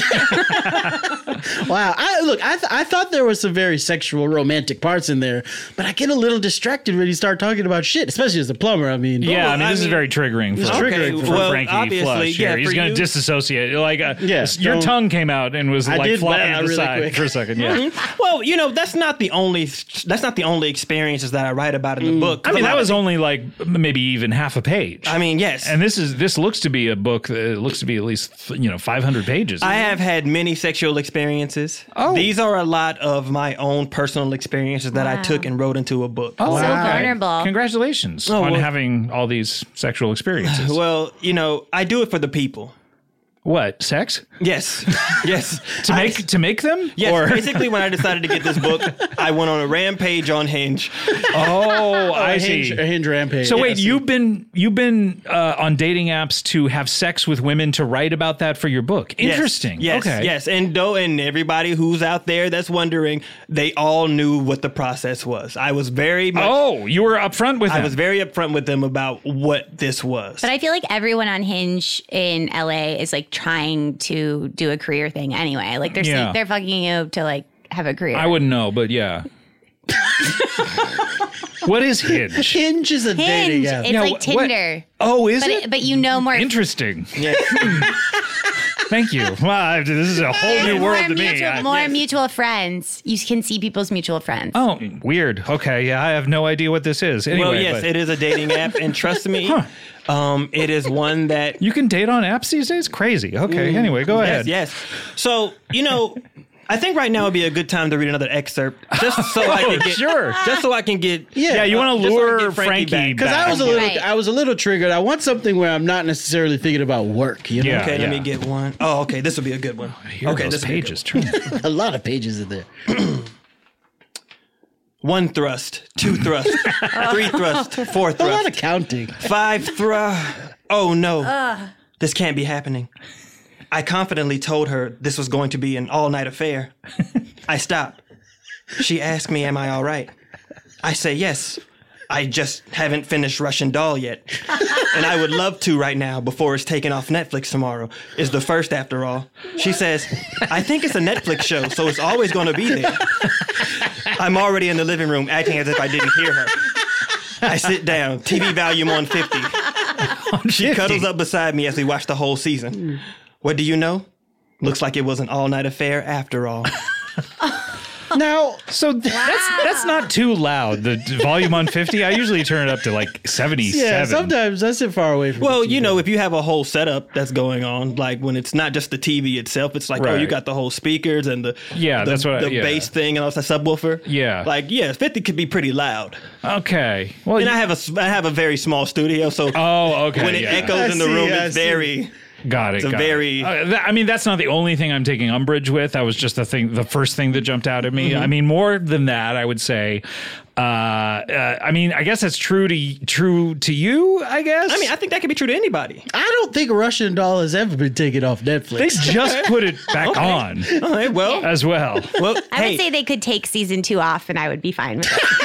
Wow. I thought there was some very sexual, romantic parts in there, but I get a little distracted when you start talking about shit, especially as a plumber. I mean, Yeah, I mean, this is mean, very triggering for, triggering for well, Frankie obviously, Flush here. yeah, He's for going to you- disassociate. Like, your don't- tongue came out and was I like did flopping wow to the really side quick. for a second. Yeah. Well, you know, that's not the only experiences that I write about in the book. I mean, that was only like maybe even half a page. I mean, yes. And this looks to be a book that looks to be at least 500 pages. I have had many sexual experiences. Oh. These are a lot of my own personal experiences that I Wow. took and wrote into a book. Oh, So okay. vulnerable. Congratulations Oh, on well- having all these sexual experiences. Well, you know, I do it for the people. What, sex? Yes. Yes. To make them? Yes, Or basically when I decided to get this book, I went on a rampage on Hinge. oh, I a see. hinge rampage. So wait, Yes. you've been on dating apps to have sex with women to write about that for your book. Interesting. Yes, okay. yes. And everybody who's out there that's wondering, they all knew what the process was. I was very much Oh, you were upfront with I them. was very upfront with them about what this was. But I feel like everyone on Hinge in LA is like trying to do a career thing anyway. Like Yeah. they're fucking you to like have a career. I wouldn't know, but yeah. What is Hinge? Hinge is a dating Hinge. app. It's Yeah, like what- Tinder. Oh, is But it? but you know more. Interesting. Yes. Thank you. Wow, this is a whole new world to me. More mutual friends. You can see people's mutual friends. Oh, weird. Okay, yeah, I have no idea what this is. Anyway, Well, yes, but it is a dating app, and trust me, it is one that you can date on apps these days? Crazy. Okay, anyway, go ahead. Yes. So, you know, I think right now would be a good time to read another excerpt, just so I can get, sure. just so I can get, Yeah, you want to just so I can lure get Frankie Frankie back. Because I was a little, Right. I was a little triggered. I want something where I'm not necessarily thinking about work. You know, Yeah. Okay, let me get one. Oh, okay, this will be a good one. Here Okay, those this will be a good pages. Turn. a lot of pages in there. 1 thrust, 2 thrust, 3 thrust, 4 A lot thrust, of counting. 5 thrust. Oh no, this can't be happening. I confidently told her this was going to be an all-night affair. I stopped. She asked me, am I all right? I say yes. I just haven't finished Russian Doll yet. And I would love to right now before it's taken off Netflix tomorrow. It's the first after all. She says, I think it's a Netflix show, so it's always going to be there. I'm already in the living room acting as if I didn't hear her. I sit down, TV volume on 50. She cuddles up beside me as we watch the whole season. What do you know? Looks like it was an all-night affair after all. Now, So that's not too loud. The volume on 50, I usually turn it up to like 77. yeah, sometimes I sit far away from Well, the TV. you know, if you have a whole setup that's going on, like when it's not just the TV itself, it's like, oh, you Right. got the whole speakers and the that's what the bass thing and all that subwoofer. Yeah. Like, yeah, 50 could be pretty loud. Okay. Well, And I have a very small studio, so oh, okay. when it yeah. echoes in the I see, room, I it's see. very. Got it. It's a got very- it. I mean, that's not the only thing I'm taking umbrage with. That was just the first thing that jumped out at me. I mean, more than that, I would say. I mean, I guess that's true to you. I guess. I mean, I think that could be true to anybody. I don't think Russian Doll has ever been taken off they Netflix. just put it back on All right, well, as well. well, I would say they could take season 2 off, and I would be fine with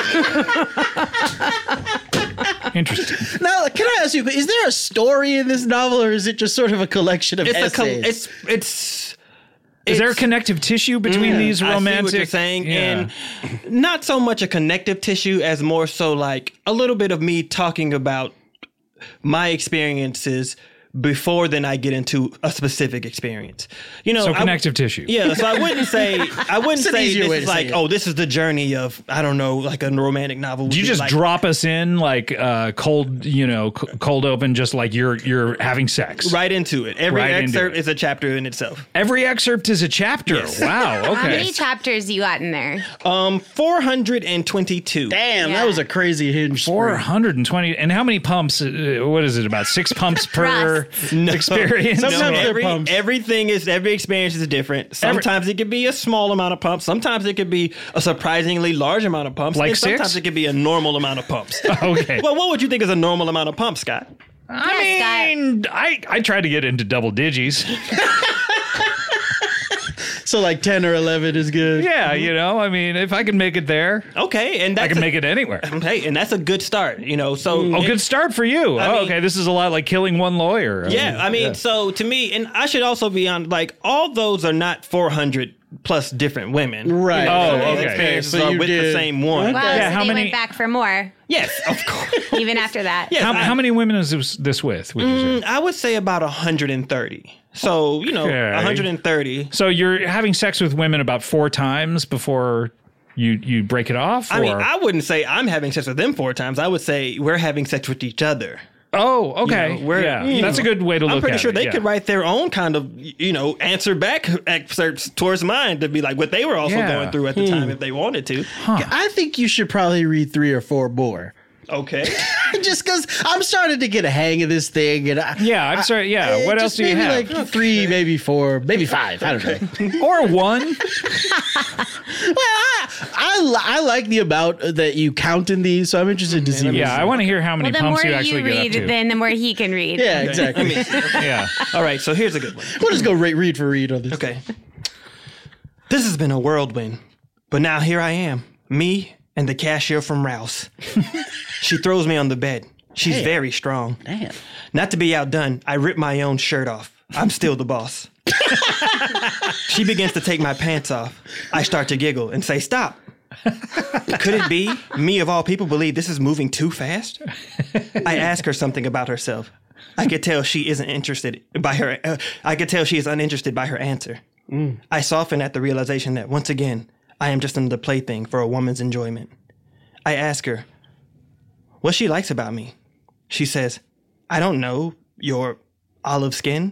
it. Interesting. Now, can I ask you, is there a story in this novel, or is it just sort of a collection of essays? Is there a connective tissue between these romantic? I see what you're saying, Yeah. and not so much a connective tissue as more so like a little bit of me talking about my experiences before then I get into a specific experience. You know, So connective tissue. Yeah, so I wouldn't say an this easier way is to say like, it. oh, this is the journey of, I don't know, like a romantic novel. Do you just like, drop us in like cold open, just like you're having sex? right into it? Every Right into excerpt it. is a chapter in itself. Every excerpt is a chapter. Yes. Wow. How Okay. many chapters you got in there? 422. Damn, Yeah. that was a crazy hinge. spree. 420. And how many pumps? What is it? About 6 pumps per experience? Sometimes they're pumps. Every experience is different. Sometimes it could be a small amount of pumps. Sometimes it could be a surprisingly large amount of pumps. Like and sometimes 6? it could be a normal amount of pumps. Okay. Well, what would you think is a normal amount of pumps, Scott? I mean, I tried to get into double digits. So like 10 or 11 is good. Yeah, I mean, if I can make it there, Okay, and that's I can make it anywhere. Hey, and that's a good start. So Oh, good start for you. I mean- Okay. This is a lot like killing one lawyer. Yeah, I mean, so to me, and I should also be on, like, all those are not 400 plus different women. Right. Oh, The okay. experiences So are you with the did- same one. Wow, Yeah, so how they many- went back for more, Yes, of course. even after that. Yes, How many women is this with? Would you say? I would say about 130. So, Okay. 130. So you're having sex with women about 4 times before you break it off? I mean, or- I wouldn't say I'm having sex with them 4 times. I would say we're having sex with each other. Oh, okay. That's a good way to look at it. I'm pretty sure they yeah. could write their own kind of, answer back excerpts towards mine to be like what they were also Yeah. going through at the time if they wanted to. I think you should probably read 3 or 4 more. Okay. Just because I'm starting to get a hang of this thing. And Yeah, I'm sorry. Yeah. What else just do you maybe have? like 3, maybe 4, maybe 5. I don't know. Or 1? Well, I like the amount that you count in these, so I'm interested to see. Yeah, I want to hear how many Well, the pumps more you actually you get read, up to. then the more he can read. Yeah, exactly. Yeah. All right, so here's a good one. We'll just go read for read on this. Okay. This has been a whirlwind, but now here I am, me and the cashier from Rouse. She throws me on the bed. She's very strong. Damn. Not to be outdone, I rip my own shirt off. I'm still the boss. She begins to take my pants off. I start to giggle and say, "Stop." Could it be me of all people believe this is moving too fast? I ask her something about herself. I could tell she isn't interested by her. I could tell she is uninterested by her answer. I soften at the realization that once again I am just another plaything for a woman's enjoyment. I ask her what she likes about me. She says, "I don't know, your olive skin."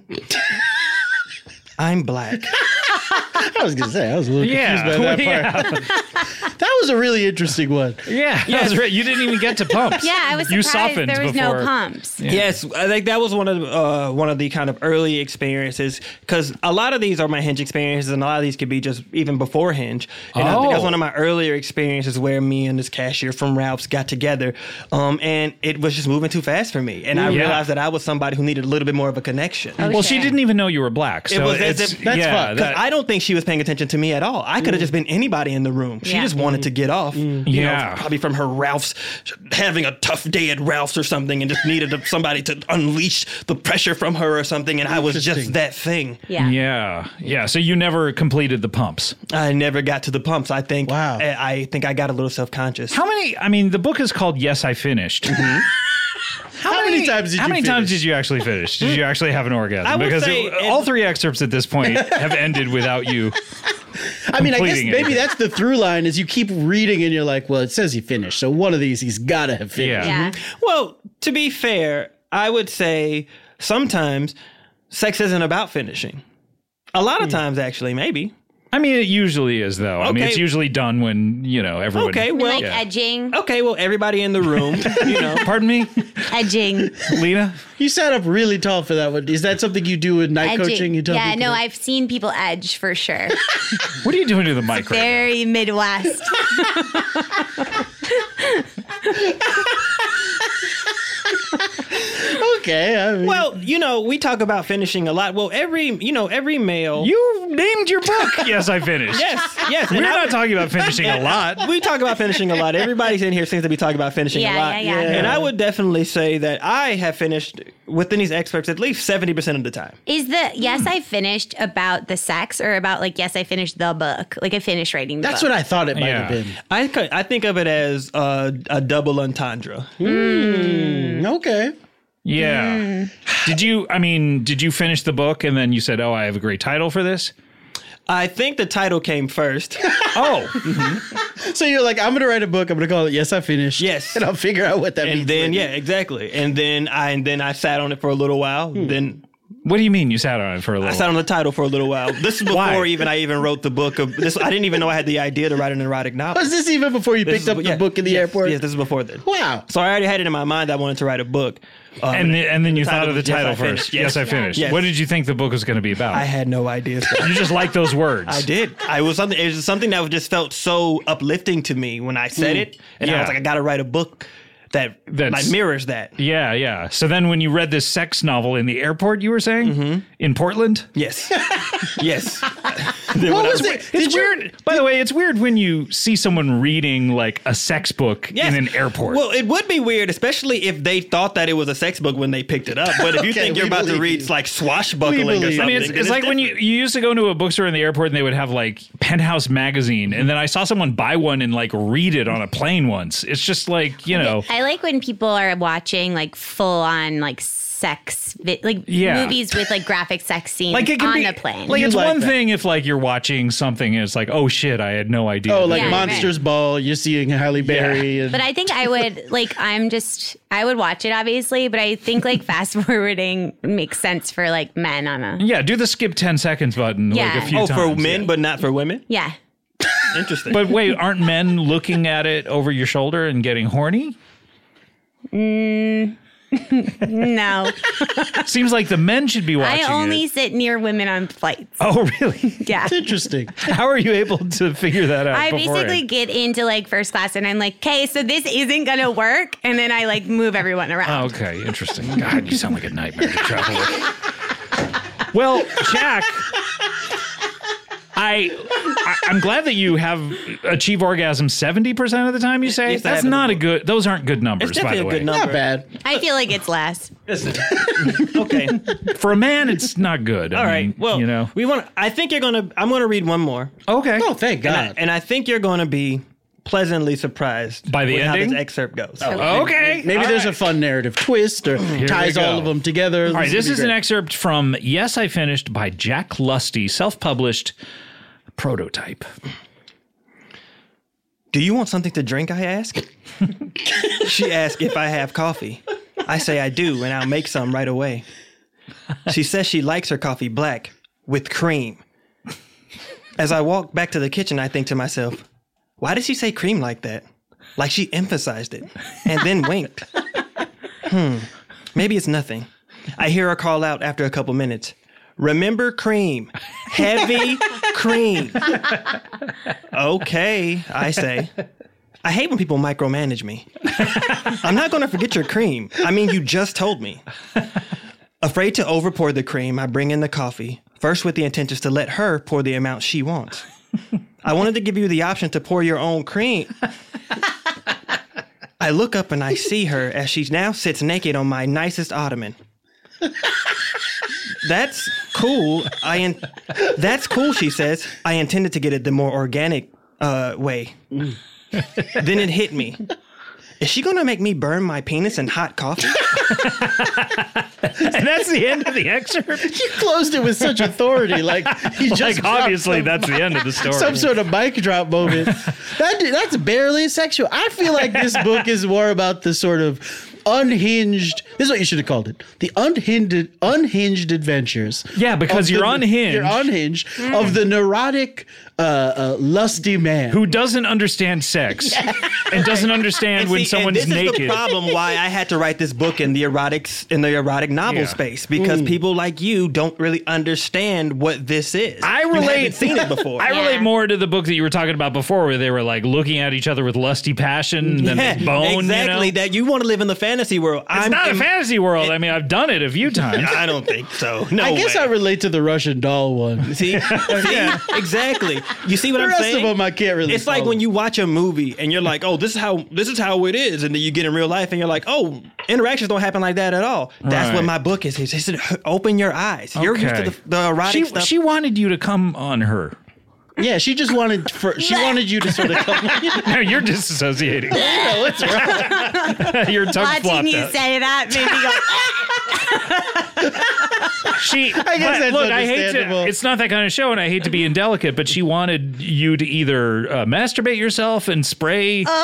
I'm black. I was going to say, I was a little confused by that part. That was a really interesting one. Yeah, that's right. You didn't even get to pumps. Yeah, I was You surprised softened there was before. no pumps. Yes, I think that was one of the kind of early experiences because a lot of these are my Hinge experiences, and a lot of these could be just even before Hinge. And I think that's one of my earlier experiences where me and this cashier from Ralph's got together, and it was just moving too fast for me, and I realized that I was somebody who needed a little bit more of a connection. Well, she didn't even know you were black. So It was as it's, if- that's fine, Because I don't think she was paying attention to me at all. I could have just been anybody in the room. She Yeah. just wanted to get off. You Yeah. know, probably from her Ralph's, having a tough day at Ralph's or something, and just needed somebody to unleash the pressure from her or something. And I was just Interesting. that thing. Yeah. Yeah. So you never completed the pumps. I never got to the pumps. I think. Wow. I think I got a little self-conscious. How many? I mean, the book is called "Yes, I Finished." How many times did you How many times finish? did you actually finish? Did you actually have an orgasm? I would Because say all 3 excerpts at this point have ended without you. I mean, I guess completing maybe it. that's the through line is you keep reading and you're like, well, it says he finished. So one of these he's got to have finished. Yeah. Yeah. Well, to be fair, I would say sometimes sex isn't about finishing. A lot of times, actually, maybe. I mean, it usually is, though. I mean, Okay. it's usually done when, everyone... Okay, well, Like edging. okay, well, everybody in the room, Pardon me, Edging. Lena? You sat up really tall for that one. Is that something you do with night Edging. coaching? You tell Yeah, people no, that? I've seen people edge for sure. What are you doing to the mic right now? Very Midwest. Okay. I mean, well, we talk about finishing a lot. Well, every male. You named your book. Yes, I finished. Yes. We're and not talking about finishing a lot. We talk about finishing a lot. Everybody's in here seems to be talking about finishing a lot. Yeah. And I would definitely say that I have finished within these excerpts at least 70% of the time. Is the yes I finished about the sex or about like yes I finished the book? Like I finished writing the that's book. what I thought it might have Yeah. been. I think of it as a double entendre. Okay. Yeah. Did you finish the book and then you said, I have a great title for this? I think the title came first. Oh, So you're like, I'm going to write a book. I'm going to call it Yes, I Finished. Yes. And I'll figure out what that means. And then, later. exactly. And then I sat on it for a little while. Then what do you mean you sat on it for a little I sat on the title for a little while. This is before Why? I even wrote the book of this. I didn't even know I had the idea to write an erotic novel. Was this even before you picked up the book in the airport? Yes, this is before then. Wow. So So I already had it in my mind that I wanted to write a book. And then you thought of the Yes, I title finished. first. Yes. Yes, I finished. Yes. What did you think the book was going to be about? I had no idea. You just like those words. I did. It was something that just felt so uplifting to me when I said it, and I Yeah. was like, I got to write a book that That's- like mirrors that. Yeah. So then when you read this sex novel in the airport, you were saying? In Portland? Yes, yes. what was it? It's weird. By the way, it's weird when you see someone reading like a sex book Yes. in an airport. Well, it would be weird, especially if they thought that it was a sex book when they picked it up. But if you Okay, think you're we about to believe read you. like swashbuckling We or believe something, I you. mean, it's like when you used to go to a bookstore in the airport and they would have like Penthouse magazine, and then I saw someone buy one and like read it on a plane once. It's just like, I like when people are watching like full on like movies with like graphic sex scenes like it can on be a plane. Like You it's like one that. thing if like you're watching something and it's like, oh shit, I had no idea. Oh, like Yeah, Monsters Ball, you're seeing Halle Berry. And, But I think I would I would watch it obviously, but I think like fast forwarding makes sense for like men on a Yeah, do the skip 10 seconds button like Yeah. a few Oh, times. for men, yeah. but not for women. yeah. Interesting. But wait, aren't men looking at it over your shoulder and getting horny? No. Seems like the men should be watching I only it. sit near women on flights. Oh, really? Yeah. it's interesting. How are you able to figure that out I beforehand? basically get into like first class and I'm like, okay, so this isn't gonna work, and then I like move everyone around. Oh, okay, interesting. God, you sound like a nightmare to travel with. Well, Jack, I'm glad that you have achieved orgasm 70% of the time. You say Yes, I that's have. not a good. Those aren't good numbers, It's by definitely the a way. good number. Not bad. I feel like it's less. Listen. Okay. For a man, it's not good. All right. Well, I think I'm gonna read one more. Okay. Oh, thank God. And I think you're gonna be pleasantly surprised By the with how ending? this excerpt goes. Okay. Maybe All there's right. a fun narrative twist or we ties all go. of them together. All right, this is an excerpt from Yes, I Finished by Jack Lusty, self-published prototype. Do you want something to drink? I ask. She asks if I have coffee. I say I do, and I'll make some right away. She says she likes her coffee black with cream. As I walk back to the kitchen, I think to myself, why did she say cream like that? Like she emphasized it and then winked. Maybe it's nothing. I hear her call out after a couple minutes. Remember cream. Heavy cream. Okay, I say. I hate when people micromanage me. I'm not going to forget your cream. I mean, you just told me. Afraid to overpour the cream, I bring in the coffee, first with the intentions to let her pour the amount she wants. I wanted to give you the option to pour your own cream. I look up and I see her as she now sits naked on my nicest ottoman. That's cool. That's cool, she says. I intended to get it the more organic way. Then it hit me. is she going to make me burn my penis in hot coffee? And that's the end of the excerpt. You closed it with such authority, like you just Like, obviously, that's the end of the story. Some sort of mic drop moment. That's barely sexual. I feel like this book is more about the sort of unhinged. This is what you should have called it: the unhinged adventures. Yeah, because you're unhinged. You're unhinged of the neurotic, lusty man who doesn't understand sex and doesn't understand when someone's naked. This is the problem why I had to write this book in the erotic novel space, because people like you don't really understand what this is. I You relate. haven't seen it before. I relate more to the book that you were talking about before, where they were like looking at each other with lusty passion and then bone. Exactly. You know? That you want to live in the fantasy world. It's not a fantasy world. I mean, I've done it a few times. I don't think so. No, I guess way. I relate to the Russian doll one. See, exactly. You see what The I'm rest saying? of them I can't really. It's like follow. when you watch a movie and you're like, "Oh, this is how it is," and then you get in real life and you're like, "Oh, interactions don't happen like that at all." That's Right. what my book is. He said, "Open your eyes. You're used to the erotic stuff." She wanted you to come on her. Yeah, she just wanted you to sort of come. No, you're disassociating. What's wrong? Your tongue Watching flopped you out. say that made me go. I guess that's look, I hate to. understandable. It's not that kind of show, and I hate to be indelicate, but she wanted you to either masturbate yourself and spray the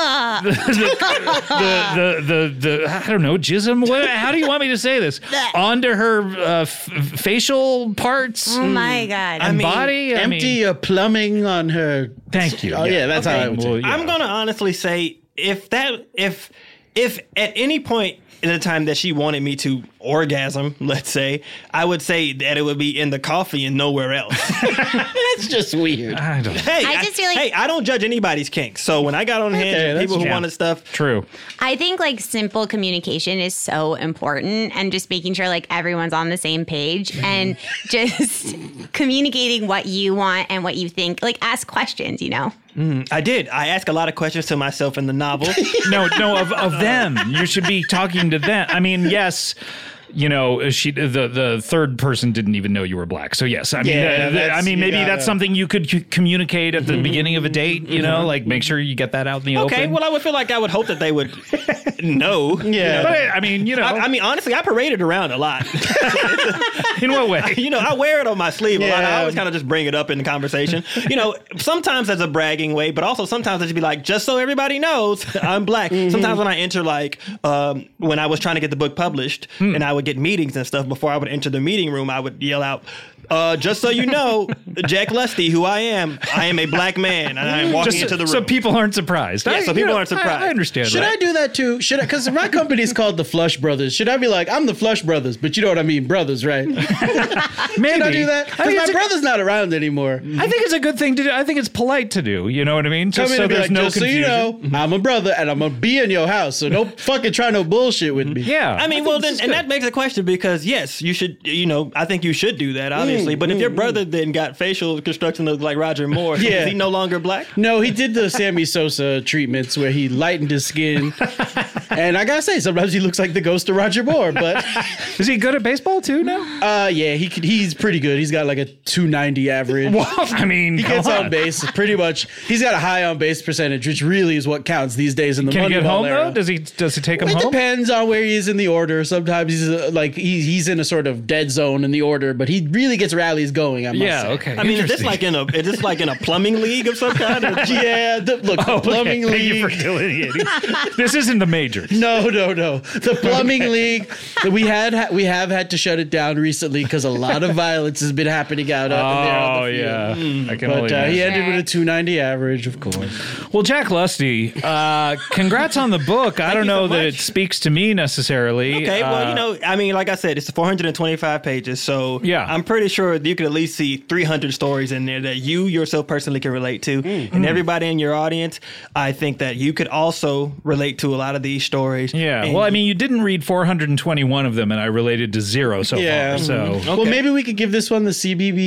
I don't know, jism. How do you want me to say this? Onto her facial parts. Oh my God. And body. I Empty mean, your plumbing on her. thank you. Oh yeah, that's how I would say. Well, yeah. I'm gonna honestly say if at any point in the time that she wanted me to orgasm, let's say, I would say that it would be in the coffee and nowhere else. That's just weird. I don't. Hey, I just feel like- I don't judge anybody's kinks. So when I got on Hinge, that's people who true. wanted stuff. True. I think like simple communication is so important, and just making sure like everyone's on the same page and just communicating what you want and what you think. Like ask questions, you know? I did. I ask a lot of questions to myself in the novel. No, of them. You should be talking to them. I mean, yes. You know, the third person didn't even know you were black. So yes, I mean, maybe that's something you could communicate at the beginning of a date. You know, like make sure you get that out in the open. Okay, well, I would feel like I would hope that they would know. Yeah. But I mean, you know, I mean, honestly, I parade it around a lot. in what way? You know, I wear it on my sleeve a lot. I Yeah. always kind of just bring it up in the conversation. You know, sometimes as a bragging way, but also sometimes I just be like, just so everybody knows, I'm black. Sometimes when I enter, like, when I was trying to get the book published, and I would get meetings and stuff, before I would enter the meeting room, I would yell out, just so you know, Jack Lusty, who I am a black man, and I am walking into the room. So people aren't surprised. Yeah, so people aren't surprised. I understand Should that. I do that too? Should I? Because my company's called the Flush Brothers. Should I be like, I'm the Flush Brothers, but you know what I mean, brothers, right? Maybe. Should I do that? I Because mean, my it's a- brother's not around anymore. I think it's a good thing to do. I think it's polite to do. You know what I mean? Come Just in so and be there's like, no just so you confusion. know, I'm a brother and I'm gonna be in your house, so don't fucking try no bullshit with me. Yeah. I mean, well, then, and that begs a question, because yes, you should, you know, I think you should do that, obviously. But if your brother then got facial construction that looked like Roger Moore, Yeah. is he no longer black? No, he did the Sammy Sosa treatments where he lightened his skin. And I gotta say, sometimes he looks like the ghost of Roger Moore, but Is he good at baseball too now? yeah, he's pretty good. He's got like a 290 average. Well, I mean, He gets on base pretty much. He's got a high on base percentage, which really is what counts these days in the Can he get Moneyball home era. though? Does he take him It home? depends on where he is in the order. Sometimes he's he's in a sort of dead zone in the order, but he really gets rallies going. I must Yeah. say. Okay. I mean, is this Interesting. like in a plumbing league of some kind? Or- Yeah, look, the Oh, okay. plumbing Thank league. you for delineating. This isn't the majors. No. The plumbing league. We have had to shut it down recently because a lot of violence has been happening out in there on Oh the field. yeah. I can But only he imagine. ended with a 290 average, of course. Well, Jack Lusty, congrats on the book. I don't you know so that much. it speaks to me necessarily. Okay, well, you know, I mean, like I said, it's 425 pages, so Yeah. I'm pretty sure you could at least see 300 stories in there that you yourself personally can relate to, and everybody in your audience. I think that you could also relate to a lot of these stories. Yeah. And Well, I mean, you didn't read 421 of them, and I related to zero so far. So Well, maybe we could give this one the CBB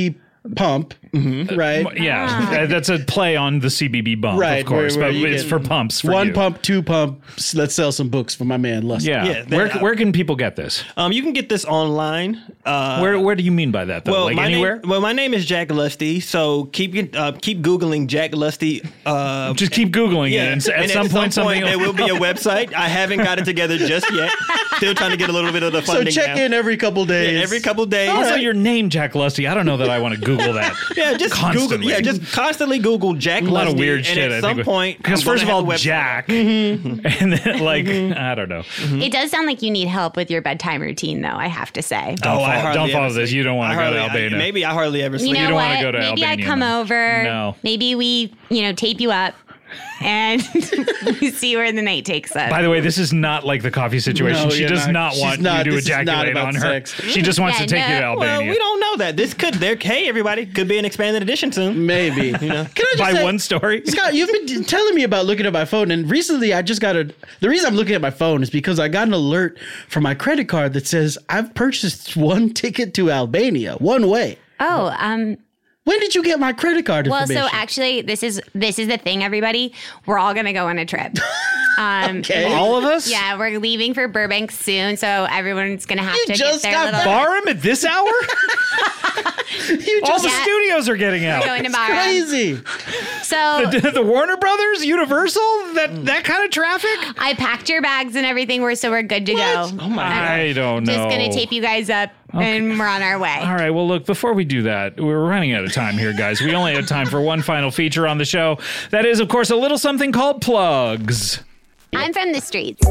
pump, right? Yeah, that's a play on the CBB bump, Right, of course, where but you it's get for pumps. For one you. pump, two pumps. Let's sell some books for my man Lusty. Yeah. Where can people get this? You can get this online. Where do you mean by that, though? Well, like anywhere? My name is Jack Lusty, so keep Googling Jack Lusty. Just keep Googling it, and at some point something there will be a website. I haven't got it together just yet. Still trying to get a little bit of the So funding check now. in every couple days. Yeah, every couple days. Also, your name, Jack Lusty. I don't know that I want to Google that. Yeah, just constantly. Google. Yeah, just constantly Google Jack Lusty. A lot of weird and shit. At I some think point, because I'm first of gonna all, have a website. Jack, and then like I don't know. It does sound like you need help with your bedtime routine, though, I have to say. Don't follow this. You don't want to go to Albania. Maybe I hardly ever sleep. You know don't what? wanna go to Maybe Albania, I come then. over. No. Maybe we, tape you up and we see where the night takes us. By the way, this is not like the coffee situation. No, She you're does not. not She's want not. you to This is not ejaculate about on her. sex. She just wants Yeah, to take you to no. Albania. Well, we don't know that. This could. Hey, everybody, could be an expanded edition soon. Maybe. Can I just By say, one story. Scott, you've been telling me about looking at my phone, and recently I just got the reason I'm looking at my phone is because I got an alert from my credit card that says I've purchased one ticket to Albania, one way. Oh, When did you get my credit card well, information? so actually, this is the thing, everybody. We're all gonna go on a trip. Okay. All of us? Yeah, we're leaving for Burbank soon, so everyone's gonna have You to get just their got little. back. Barham at this hour? You All just the Yeah. studios are getting out. Going to Barham. crazy. So The Warner Brothers, Universal, that kind of traffic? I packed your bags and everything. We're good to go. Oh my God. I don't know. Just gonna tape you guys up, and we're on our way. All right, well, look, before we do that, we're running out of time here, guys. We only have time for one final feature on the show. That is, of course, a little something called plugs. I'm from the streets.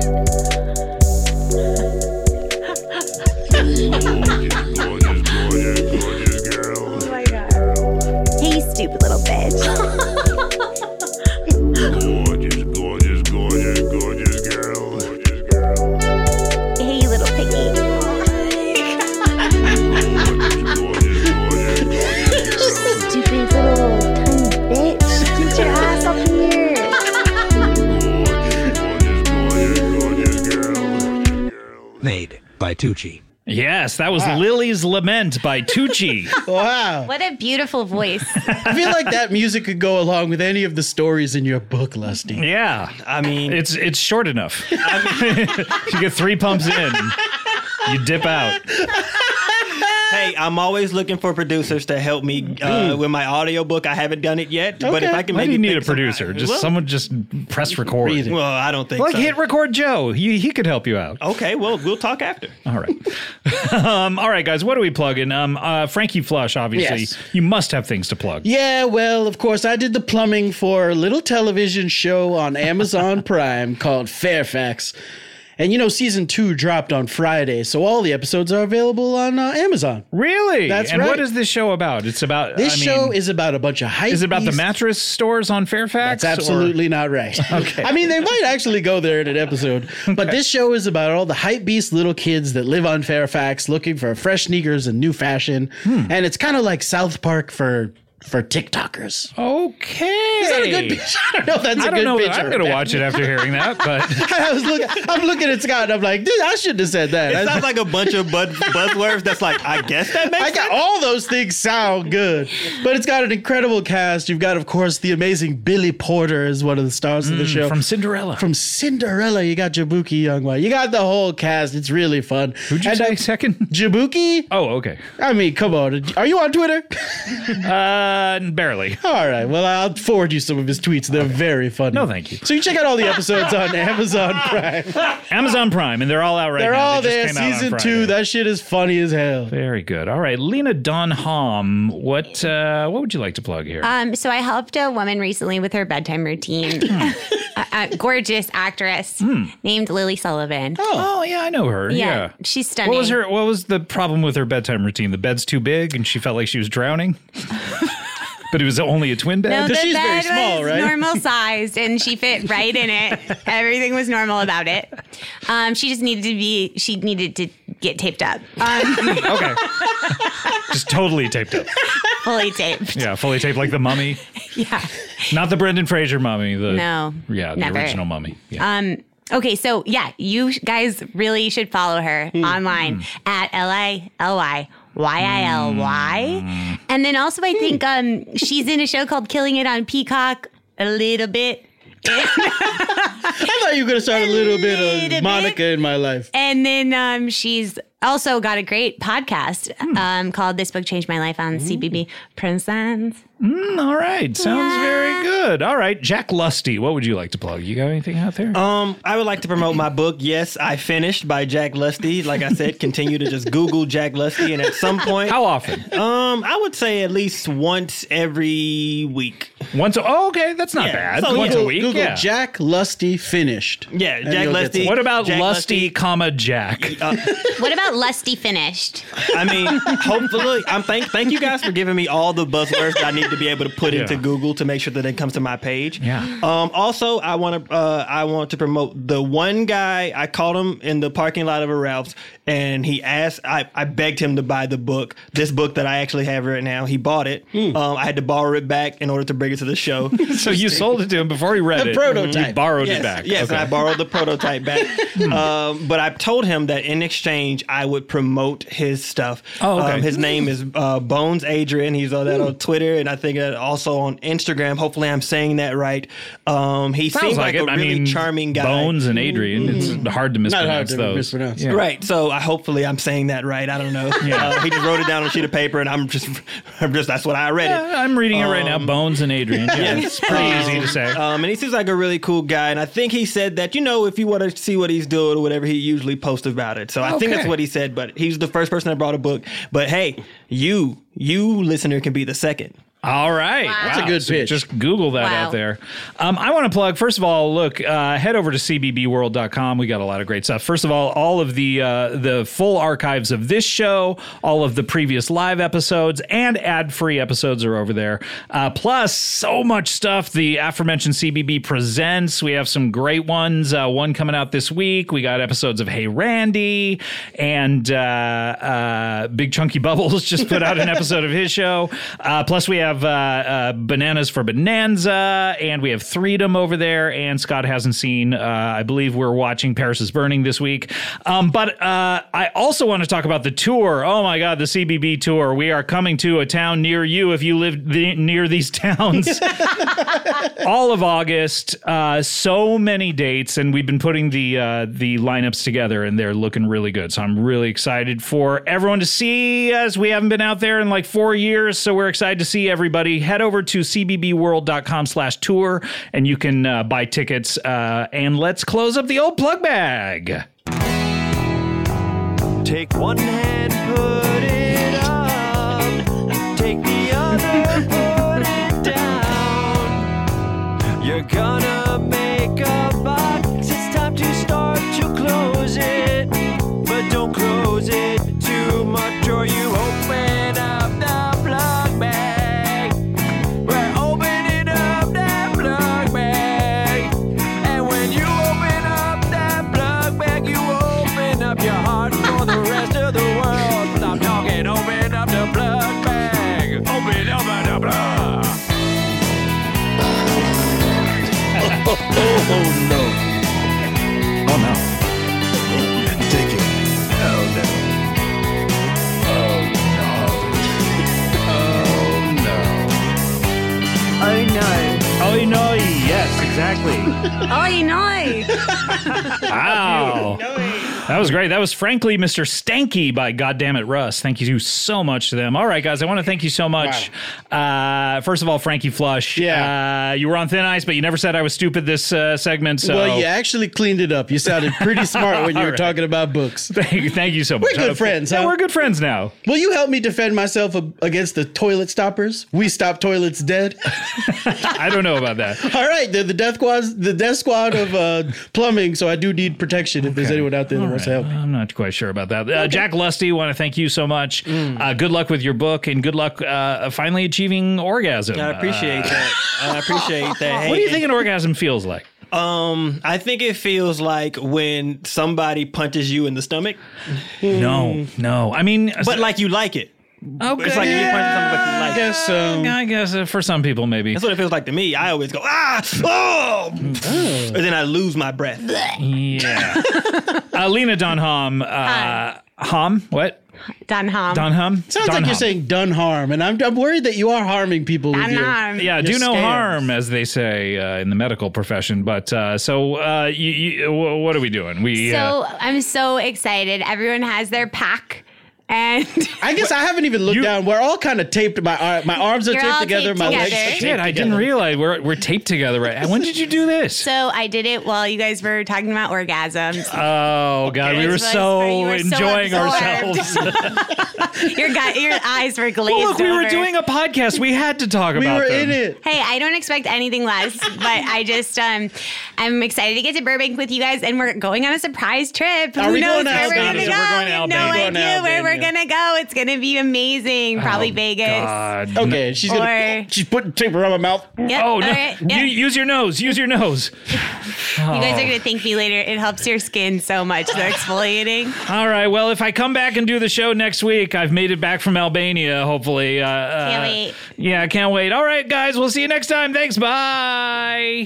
Hey, stupid little bitch. Hey, you little piggy. Stupid little tiny bitch. Get your ass up here. Made by Tucci. Yes, that was Lily's Lament by Tucci. Wow. What a beautiful voice. I feel like that music could go along with any of the stories in your book, Lusty. Yeah. I mean, It's short enough. You get 3 pumps in, you dip out. hey, I'm always looking for producers to help me with my audiobook. I haven't done it yet, but if I can Why make do you it need a think some- producer? Just Well, someone just press record. Read it. Well, I don't think Like so. hit record Joe. He could help you out. Okay, well, we'll talk after. All right. All right, guys, what are we plugging? Frankie Flush, obviously. Yes. You must have things to plug. Yeah, well, of course, I did the plumbing for a little television show on Amazon Prime called Fairfax. And season 2 dropped on Friday, so all the episodes are available on Amazon. Really? That's and right. what is this show about? It's about This show is about a bunch of hype. Is it about the mattress stores on Fairfax? That's absolutely not right. Okay. I mean, they might actually go there in an episode, but this show is about all the hype beast little kids that live on Fairfax looking for fresh sneakers and new fashion. And it's kind of like South Park for TikTokers. Okay. Is that a good pitch? I don't know if that's a good pitch. I'm going to watch it after hearing that, but I'm looking at Scott and I'm like, dude, I shouldn't have said that. It sounds like a bunch of buzzwords that's like, I guess that makes I got sense. all those things sound good, but it's got an incredible cast. You've got, of course, the amazing Billy Porter as one of the stars of the show. from Cinderella. From Cinderella, you got Jabuki Youngway. You got the whole cast. It's really fun. Who'd you say second? Jabuki? Oh, okay. I mean, come on. Are you on Twitter? Barely. All right. Well, I'll forward you some of his tweets. They're very funny. No, thank you. So you check out all the episodes on Amazon Prime. Amazon Prime, and they're all out right They're now. all They there. just came out on Season Friday. 2. That shit is funny as hell. Very good. All right, Lena Dunham, what would you like to plug here? So I helped a woman recently with her bedtime routine. A gorgeous actress named Lily Sullivan. oh yeah, I know her. Yeah. She's stunning. What was the problem with her bedtime routine? The bed's too big, and she felt like she was drowning. But it was only a twin bed. No, the she's very bed small, was right? normal sized, and she fit right in it. Everything was normal about it. She just needed to get taped up. Okay. Just totally taped up. Fully taped. Yeah, fully taped like the Mummy. Yeah. Not the Brendan Fraser Mummy. No, Yeah, the never. original Mummy. Yeah. Okay, so yeah, you guys really should follow her online at YILY. And then also I think she's in a show called Killing It on Peacock a little bit. I thought you were going to start a little bit of Monica in my life. And then she's also got a great podcast called This Book Changed My Life on CBB Presents. All right. Sounds very good. All right. Jack Lusty, what would you like to plug? You got anything out there? I would like to promote my book, Yes, I Finished, by Jack Lusty. Like I said, continue to just Google Jack Lusty, and at some point... How often? I would say at least once every week. Once? Oh, okay. That's not bad. So once a week, Google Jack Lusty Finished. Yeah, Jack Lusty. What about Jack Lusty, comma, Jack? What about Lusty Finished? I mean, hopefully, thank you guys for giving me all the buzzwords that I need to be able to put into Google to make sure that it comes to my page. Yeah. Also, I want to promote the one guy. I called him in the parking lot of a Ralph's, and he asked. I begged him to buy this book that I actually have right now. He bought it. I had to borrow it back in order to bring it to the show. So you sold it to him before he read it. Prototype. You borrowed it back. Yes, okay. and I borrowed the prototype back. But I told him that in exchange, I would promote his stuff. Oh, okay. His name is Bones Adrian. He's on that on Twitter, and I think also on Instagram. Hopefully, I'm saying that right. He seems like a really charming guy. Bones and Adrian. It's hard to mispronounce those. Mispronounce. Yeah. Right. So hopefully I'm saying that right. I don't know. He just wrote it down on a sheet of paper, and I'm just that's what I read it. I'm reading it right now. Bones and Adrian. Yeah, it's pretty easy to say. And he seems like a really cool guy. And I think he said that, if you want to see what he's doing or whatever, he usually posts about it. So I think that's what he said. But he's the first person that brought a book. But hey, you listener can be the second. All right. Wow. That's a good pitch. Just Google that out there. I want to plug, first of all, look, head over to cbbworld.com. We got a lot of great stuff. First of all of the full archives of this show, all of the previous live episodes, and ad-free episodes are over there. Plus, so much stuff. The aforementioned CBB Presents. We have some great ones. One coming out this week. We got episodes of Hey Randy, and Big Chunky Bubbles just put out an episode of his show. Plus, we have Bananas for Bonanza, and we have Freedom over there, and Scott hasn't seen, I believe we're watching Paris is Burning this week. But I also want to talk about the tour. Oh my God, the CBB tour. We are coming to a town near you if you live near these towns. All of August, so many dates, and we've been putting the lineups together, and they're looking really good. So I'm really excited for everyone to see us. We haven't been out there in like 4 years, so we're excited to see everybody. Head over to cbbworld.com/tour, and you can buy tickets. And let's close up the old plug bag. Take one hand, put it up. Take the other, put it down. You're gonna make a box. It's time to start to close it. But don't close it too much, or you open up the plug bag. We're opening up that plug bag. And when you open up that plug bag, you open up your heart for the rest of the world. Stop talking, open up the plug bag. Open up the plug. Oh no. Oh no. Take it. Oh no. Oh no. Oh no. Yes, exactly. Oh no. Wow. That was great. That was frankly Mr. Stanky by Goddammit Russ. Thank you so much to them. All right, guys, I want to thank you so much. Wow. First of all, Frankie Flush. Yeah. You were on thin ice, but you never said I was stupid this segment. So. Well, you actually cleaned it up. You sounded pretty smart when you were talking about books. Thank you so much. We're good friends, huh? Yeah, we're good friends now. Will you help me defend myself against the toilet stoppers? We Stop Toilets Dead. I don't know about that. All right, they're the death squad of plumbing, so I do need protection if there's anyone out there that wants to help me. I'm not quite sure about that. Jack Lusty, want to thank you so much. Good luck with your book, and good luck finally achieving orgasm. I appreciate that. I appreciate that. Hey, what do you think an orgasm feels like? I think it feels like when somebody punches you in the stomach. No. I mean, but like you like it. Okay. It's like you punch something, but you like it. I guess for some people, maybe. That's what it feels like to me. I always go, oh! And then I lose my breath. Yeah. Lena Dunham. What? Dunham. Sounds like you're saying done harm, and I'm worried that you are harming people. Dunham. Yeah, do no harm, as they say in the medical profession. But what are we doing? I'm so excited. Everyone has their pack. And I guess I haven't even looked down. We're all kind of taped. My arms are taped together. My legs are taped together. I didn't realize we're taped together. Right? When did you do this? So I did it while you guys were talking about orgasms. Oh God, we were so enjoying ourselves. Your eyes were glazed. Well, look, we were doing a podcast. We had to talk about. We were in it. Hey, I don't expect anything less, but I just I'm excited to get to Burbank with you guys, and we're going on a surprise trip. Are we going to Albania? We're going to Albania. No idea where we're gonna go. It's gonna be amazing. Probably Vegas. God. Okay, she's putting tape around my mouth. Yep, oh no! right, yep. Use your nose. Use your nose. You guys are gonna thank me later. It helps your skin so much. The exfoliating. All right. Well, if I come back and do the show next week, I've made it back from Albania. Hopefully. Can't wait. Yeah, can't wait. All right, guys. We'll see you next time. Thanks. Bye.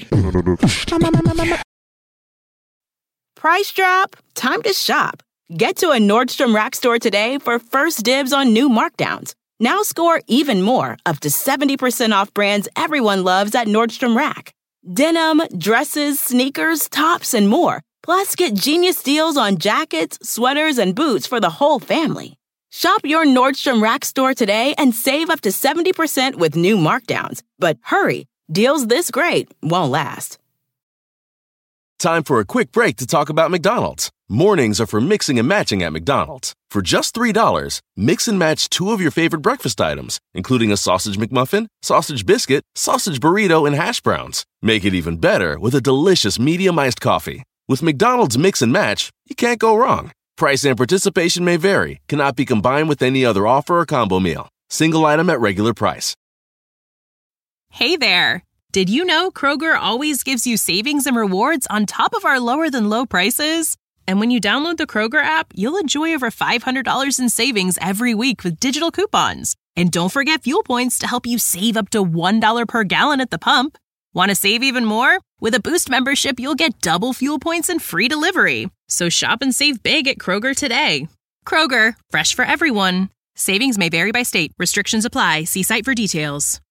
Price drop? Time to shop. Get to a Nordstrom Rack store today for first dibs on new markdowns. Now score even more, up to 70% off brands everyone loves at Nordstrom Rack. Denim, dresses, sneakers, tops, and more. Plus, get genius deals on jackets, sweaters, and boots for the whole family. Shop your Nordstrom Rack store today and save up to 70% with new markdowns. But hurry, deals this great won't last. Time for a quick break to talk about McDonald's. Mornings are for mixing and matching at McDonald's. For just $3, mix and match 2 of your favorite breakfast items, including a sausage McMuffin, sausage biscuit, sausage burrito, and hash browns. Make it even better with a delicious medium iced coffee. With McDonald's Mix and Match, you can't go wrong. Price and participation may vary, cannot be combined with any other offer or combo meal. Single item at regular price. Hey there. Did you know Kroger always gives you savings and rewards on top of our lower-than-low prices? And when you download the Kroger app, you'll enjoy over $500 in savings every week with digital coupons. And don't forget fuel points to help you save up to $1 per gallon at the pump. Want to save even more? With a Boost membership, you'll get double fuel points and free delivery. So shop and save big at Kroger today. Kroger, fresh for everyone. Savings may vary by state. Restrictions apply. See site for details.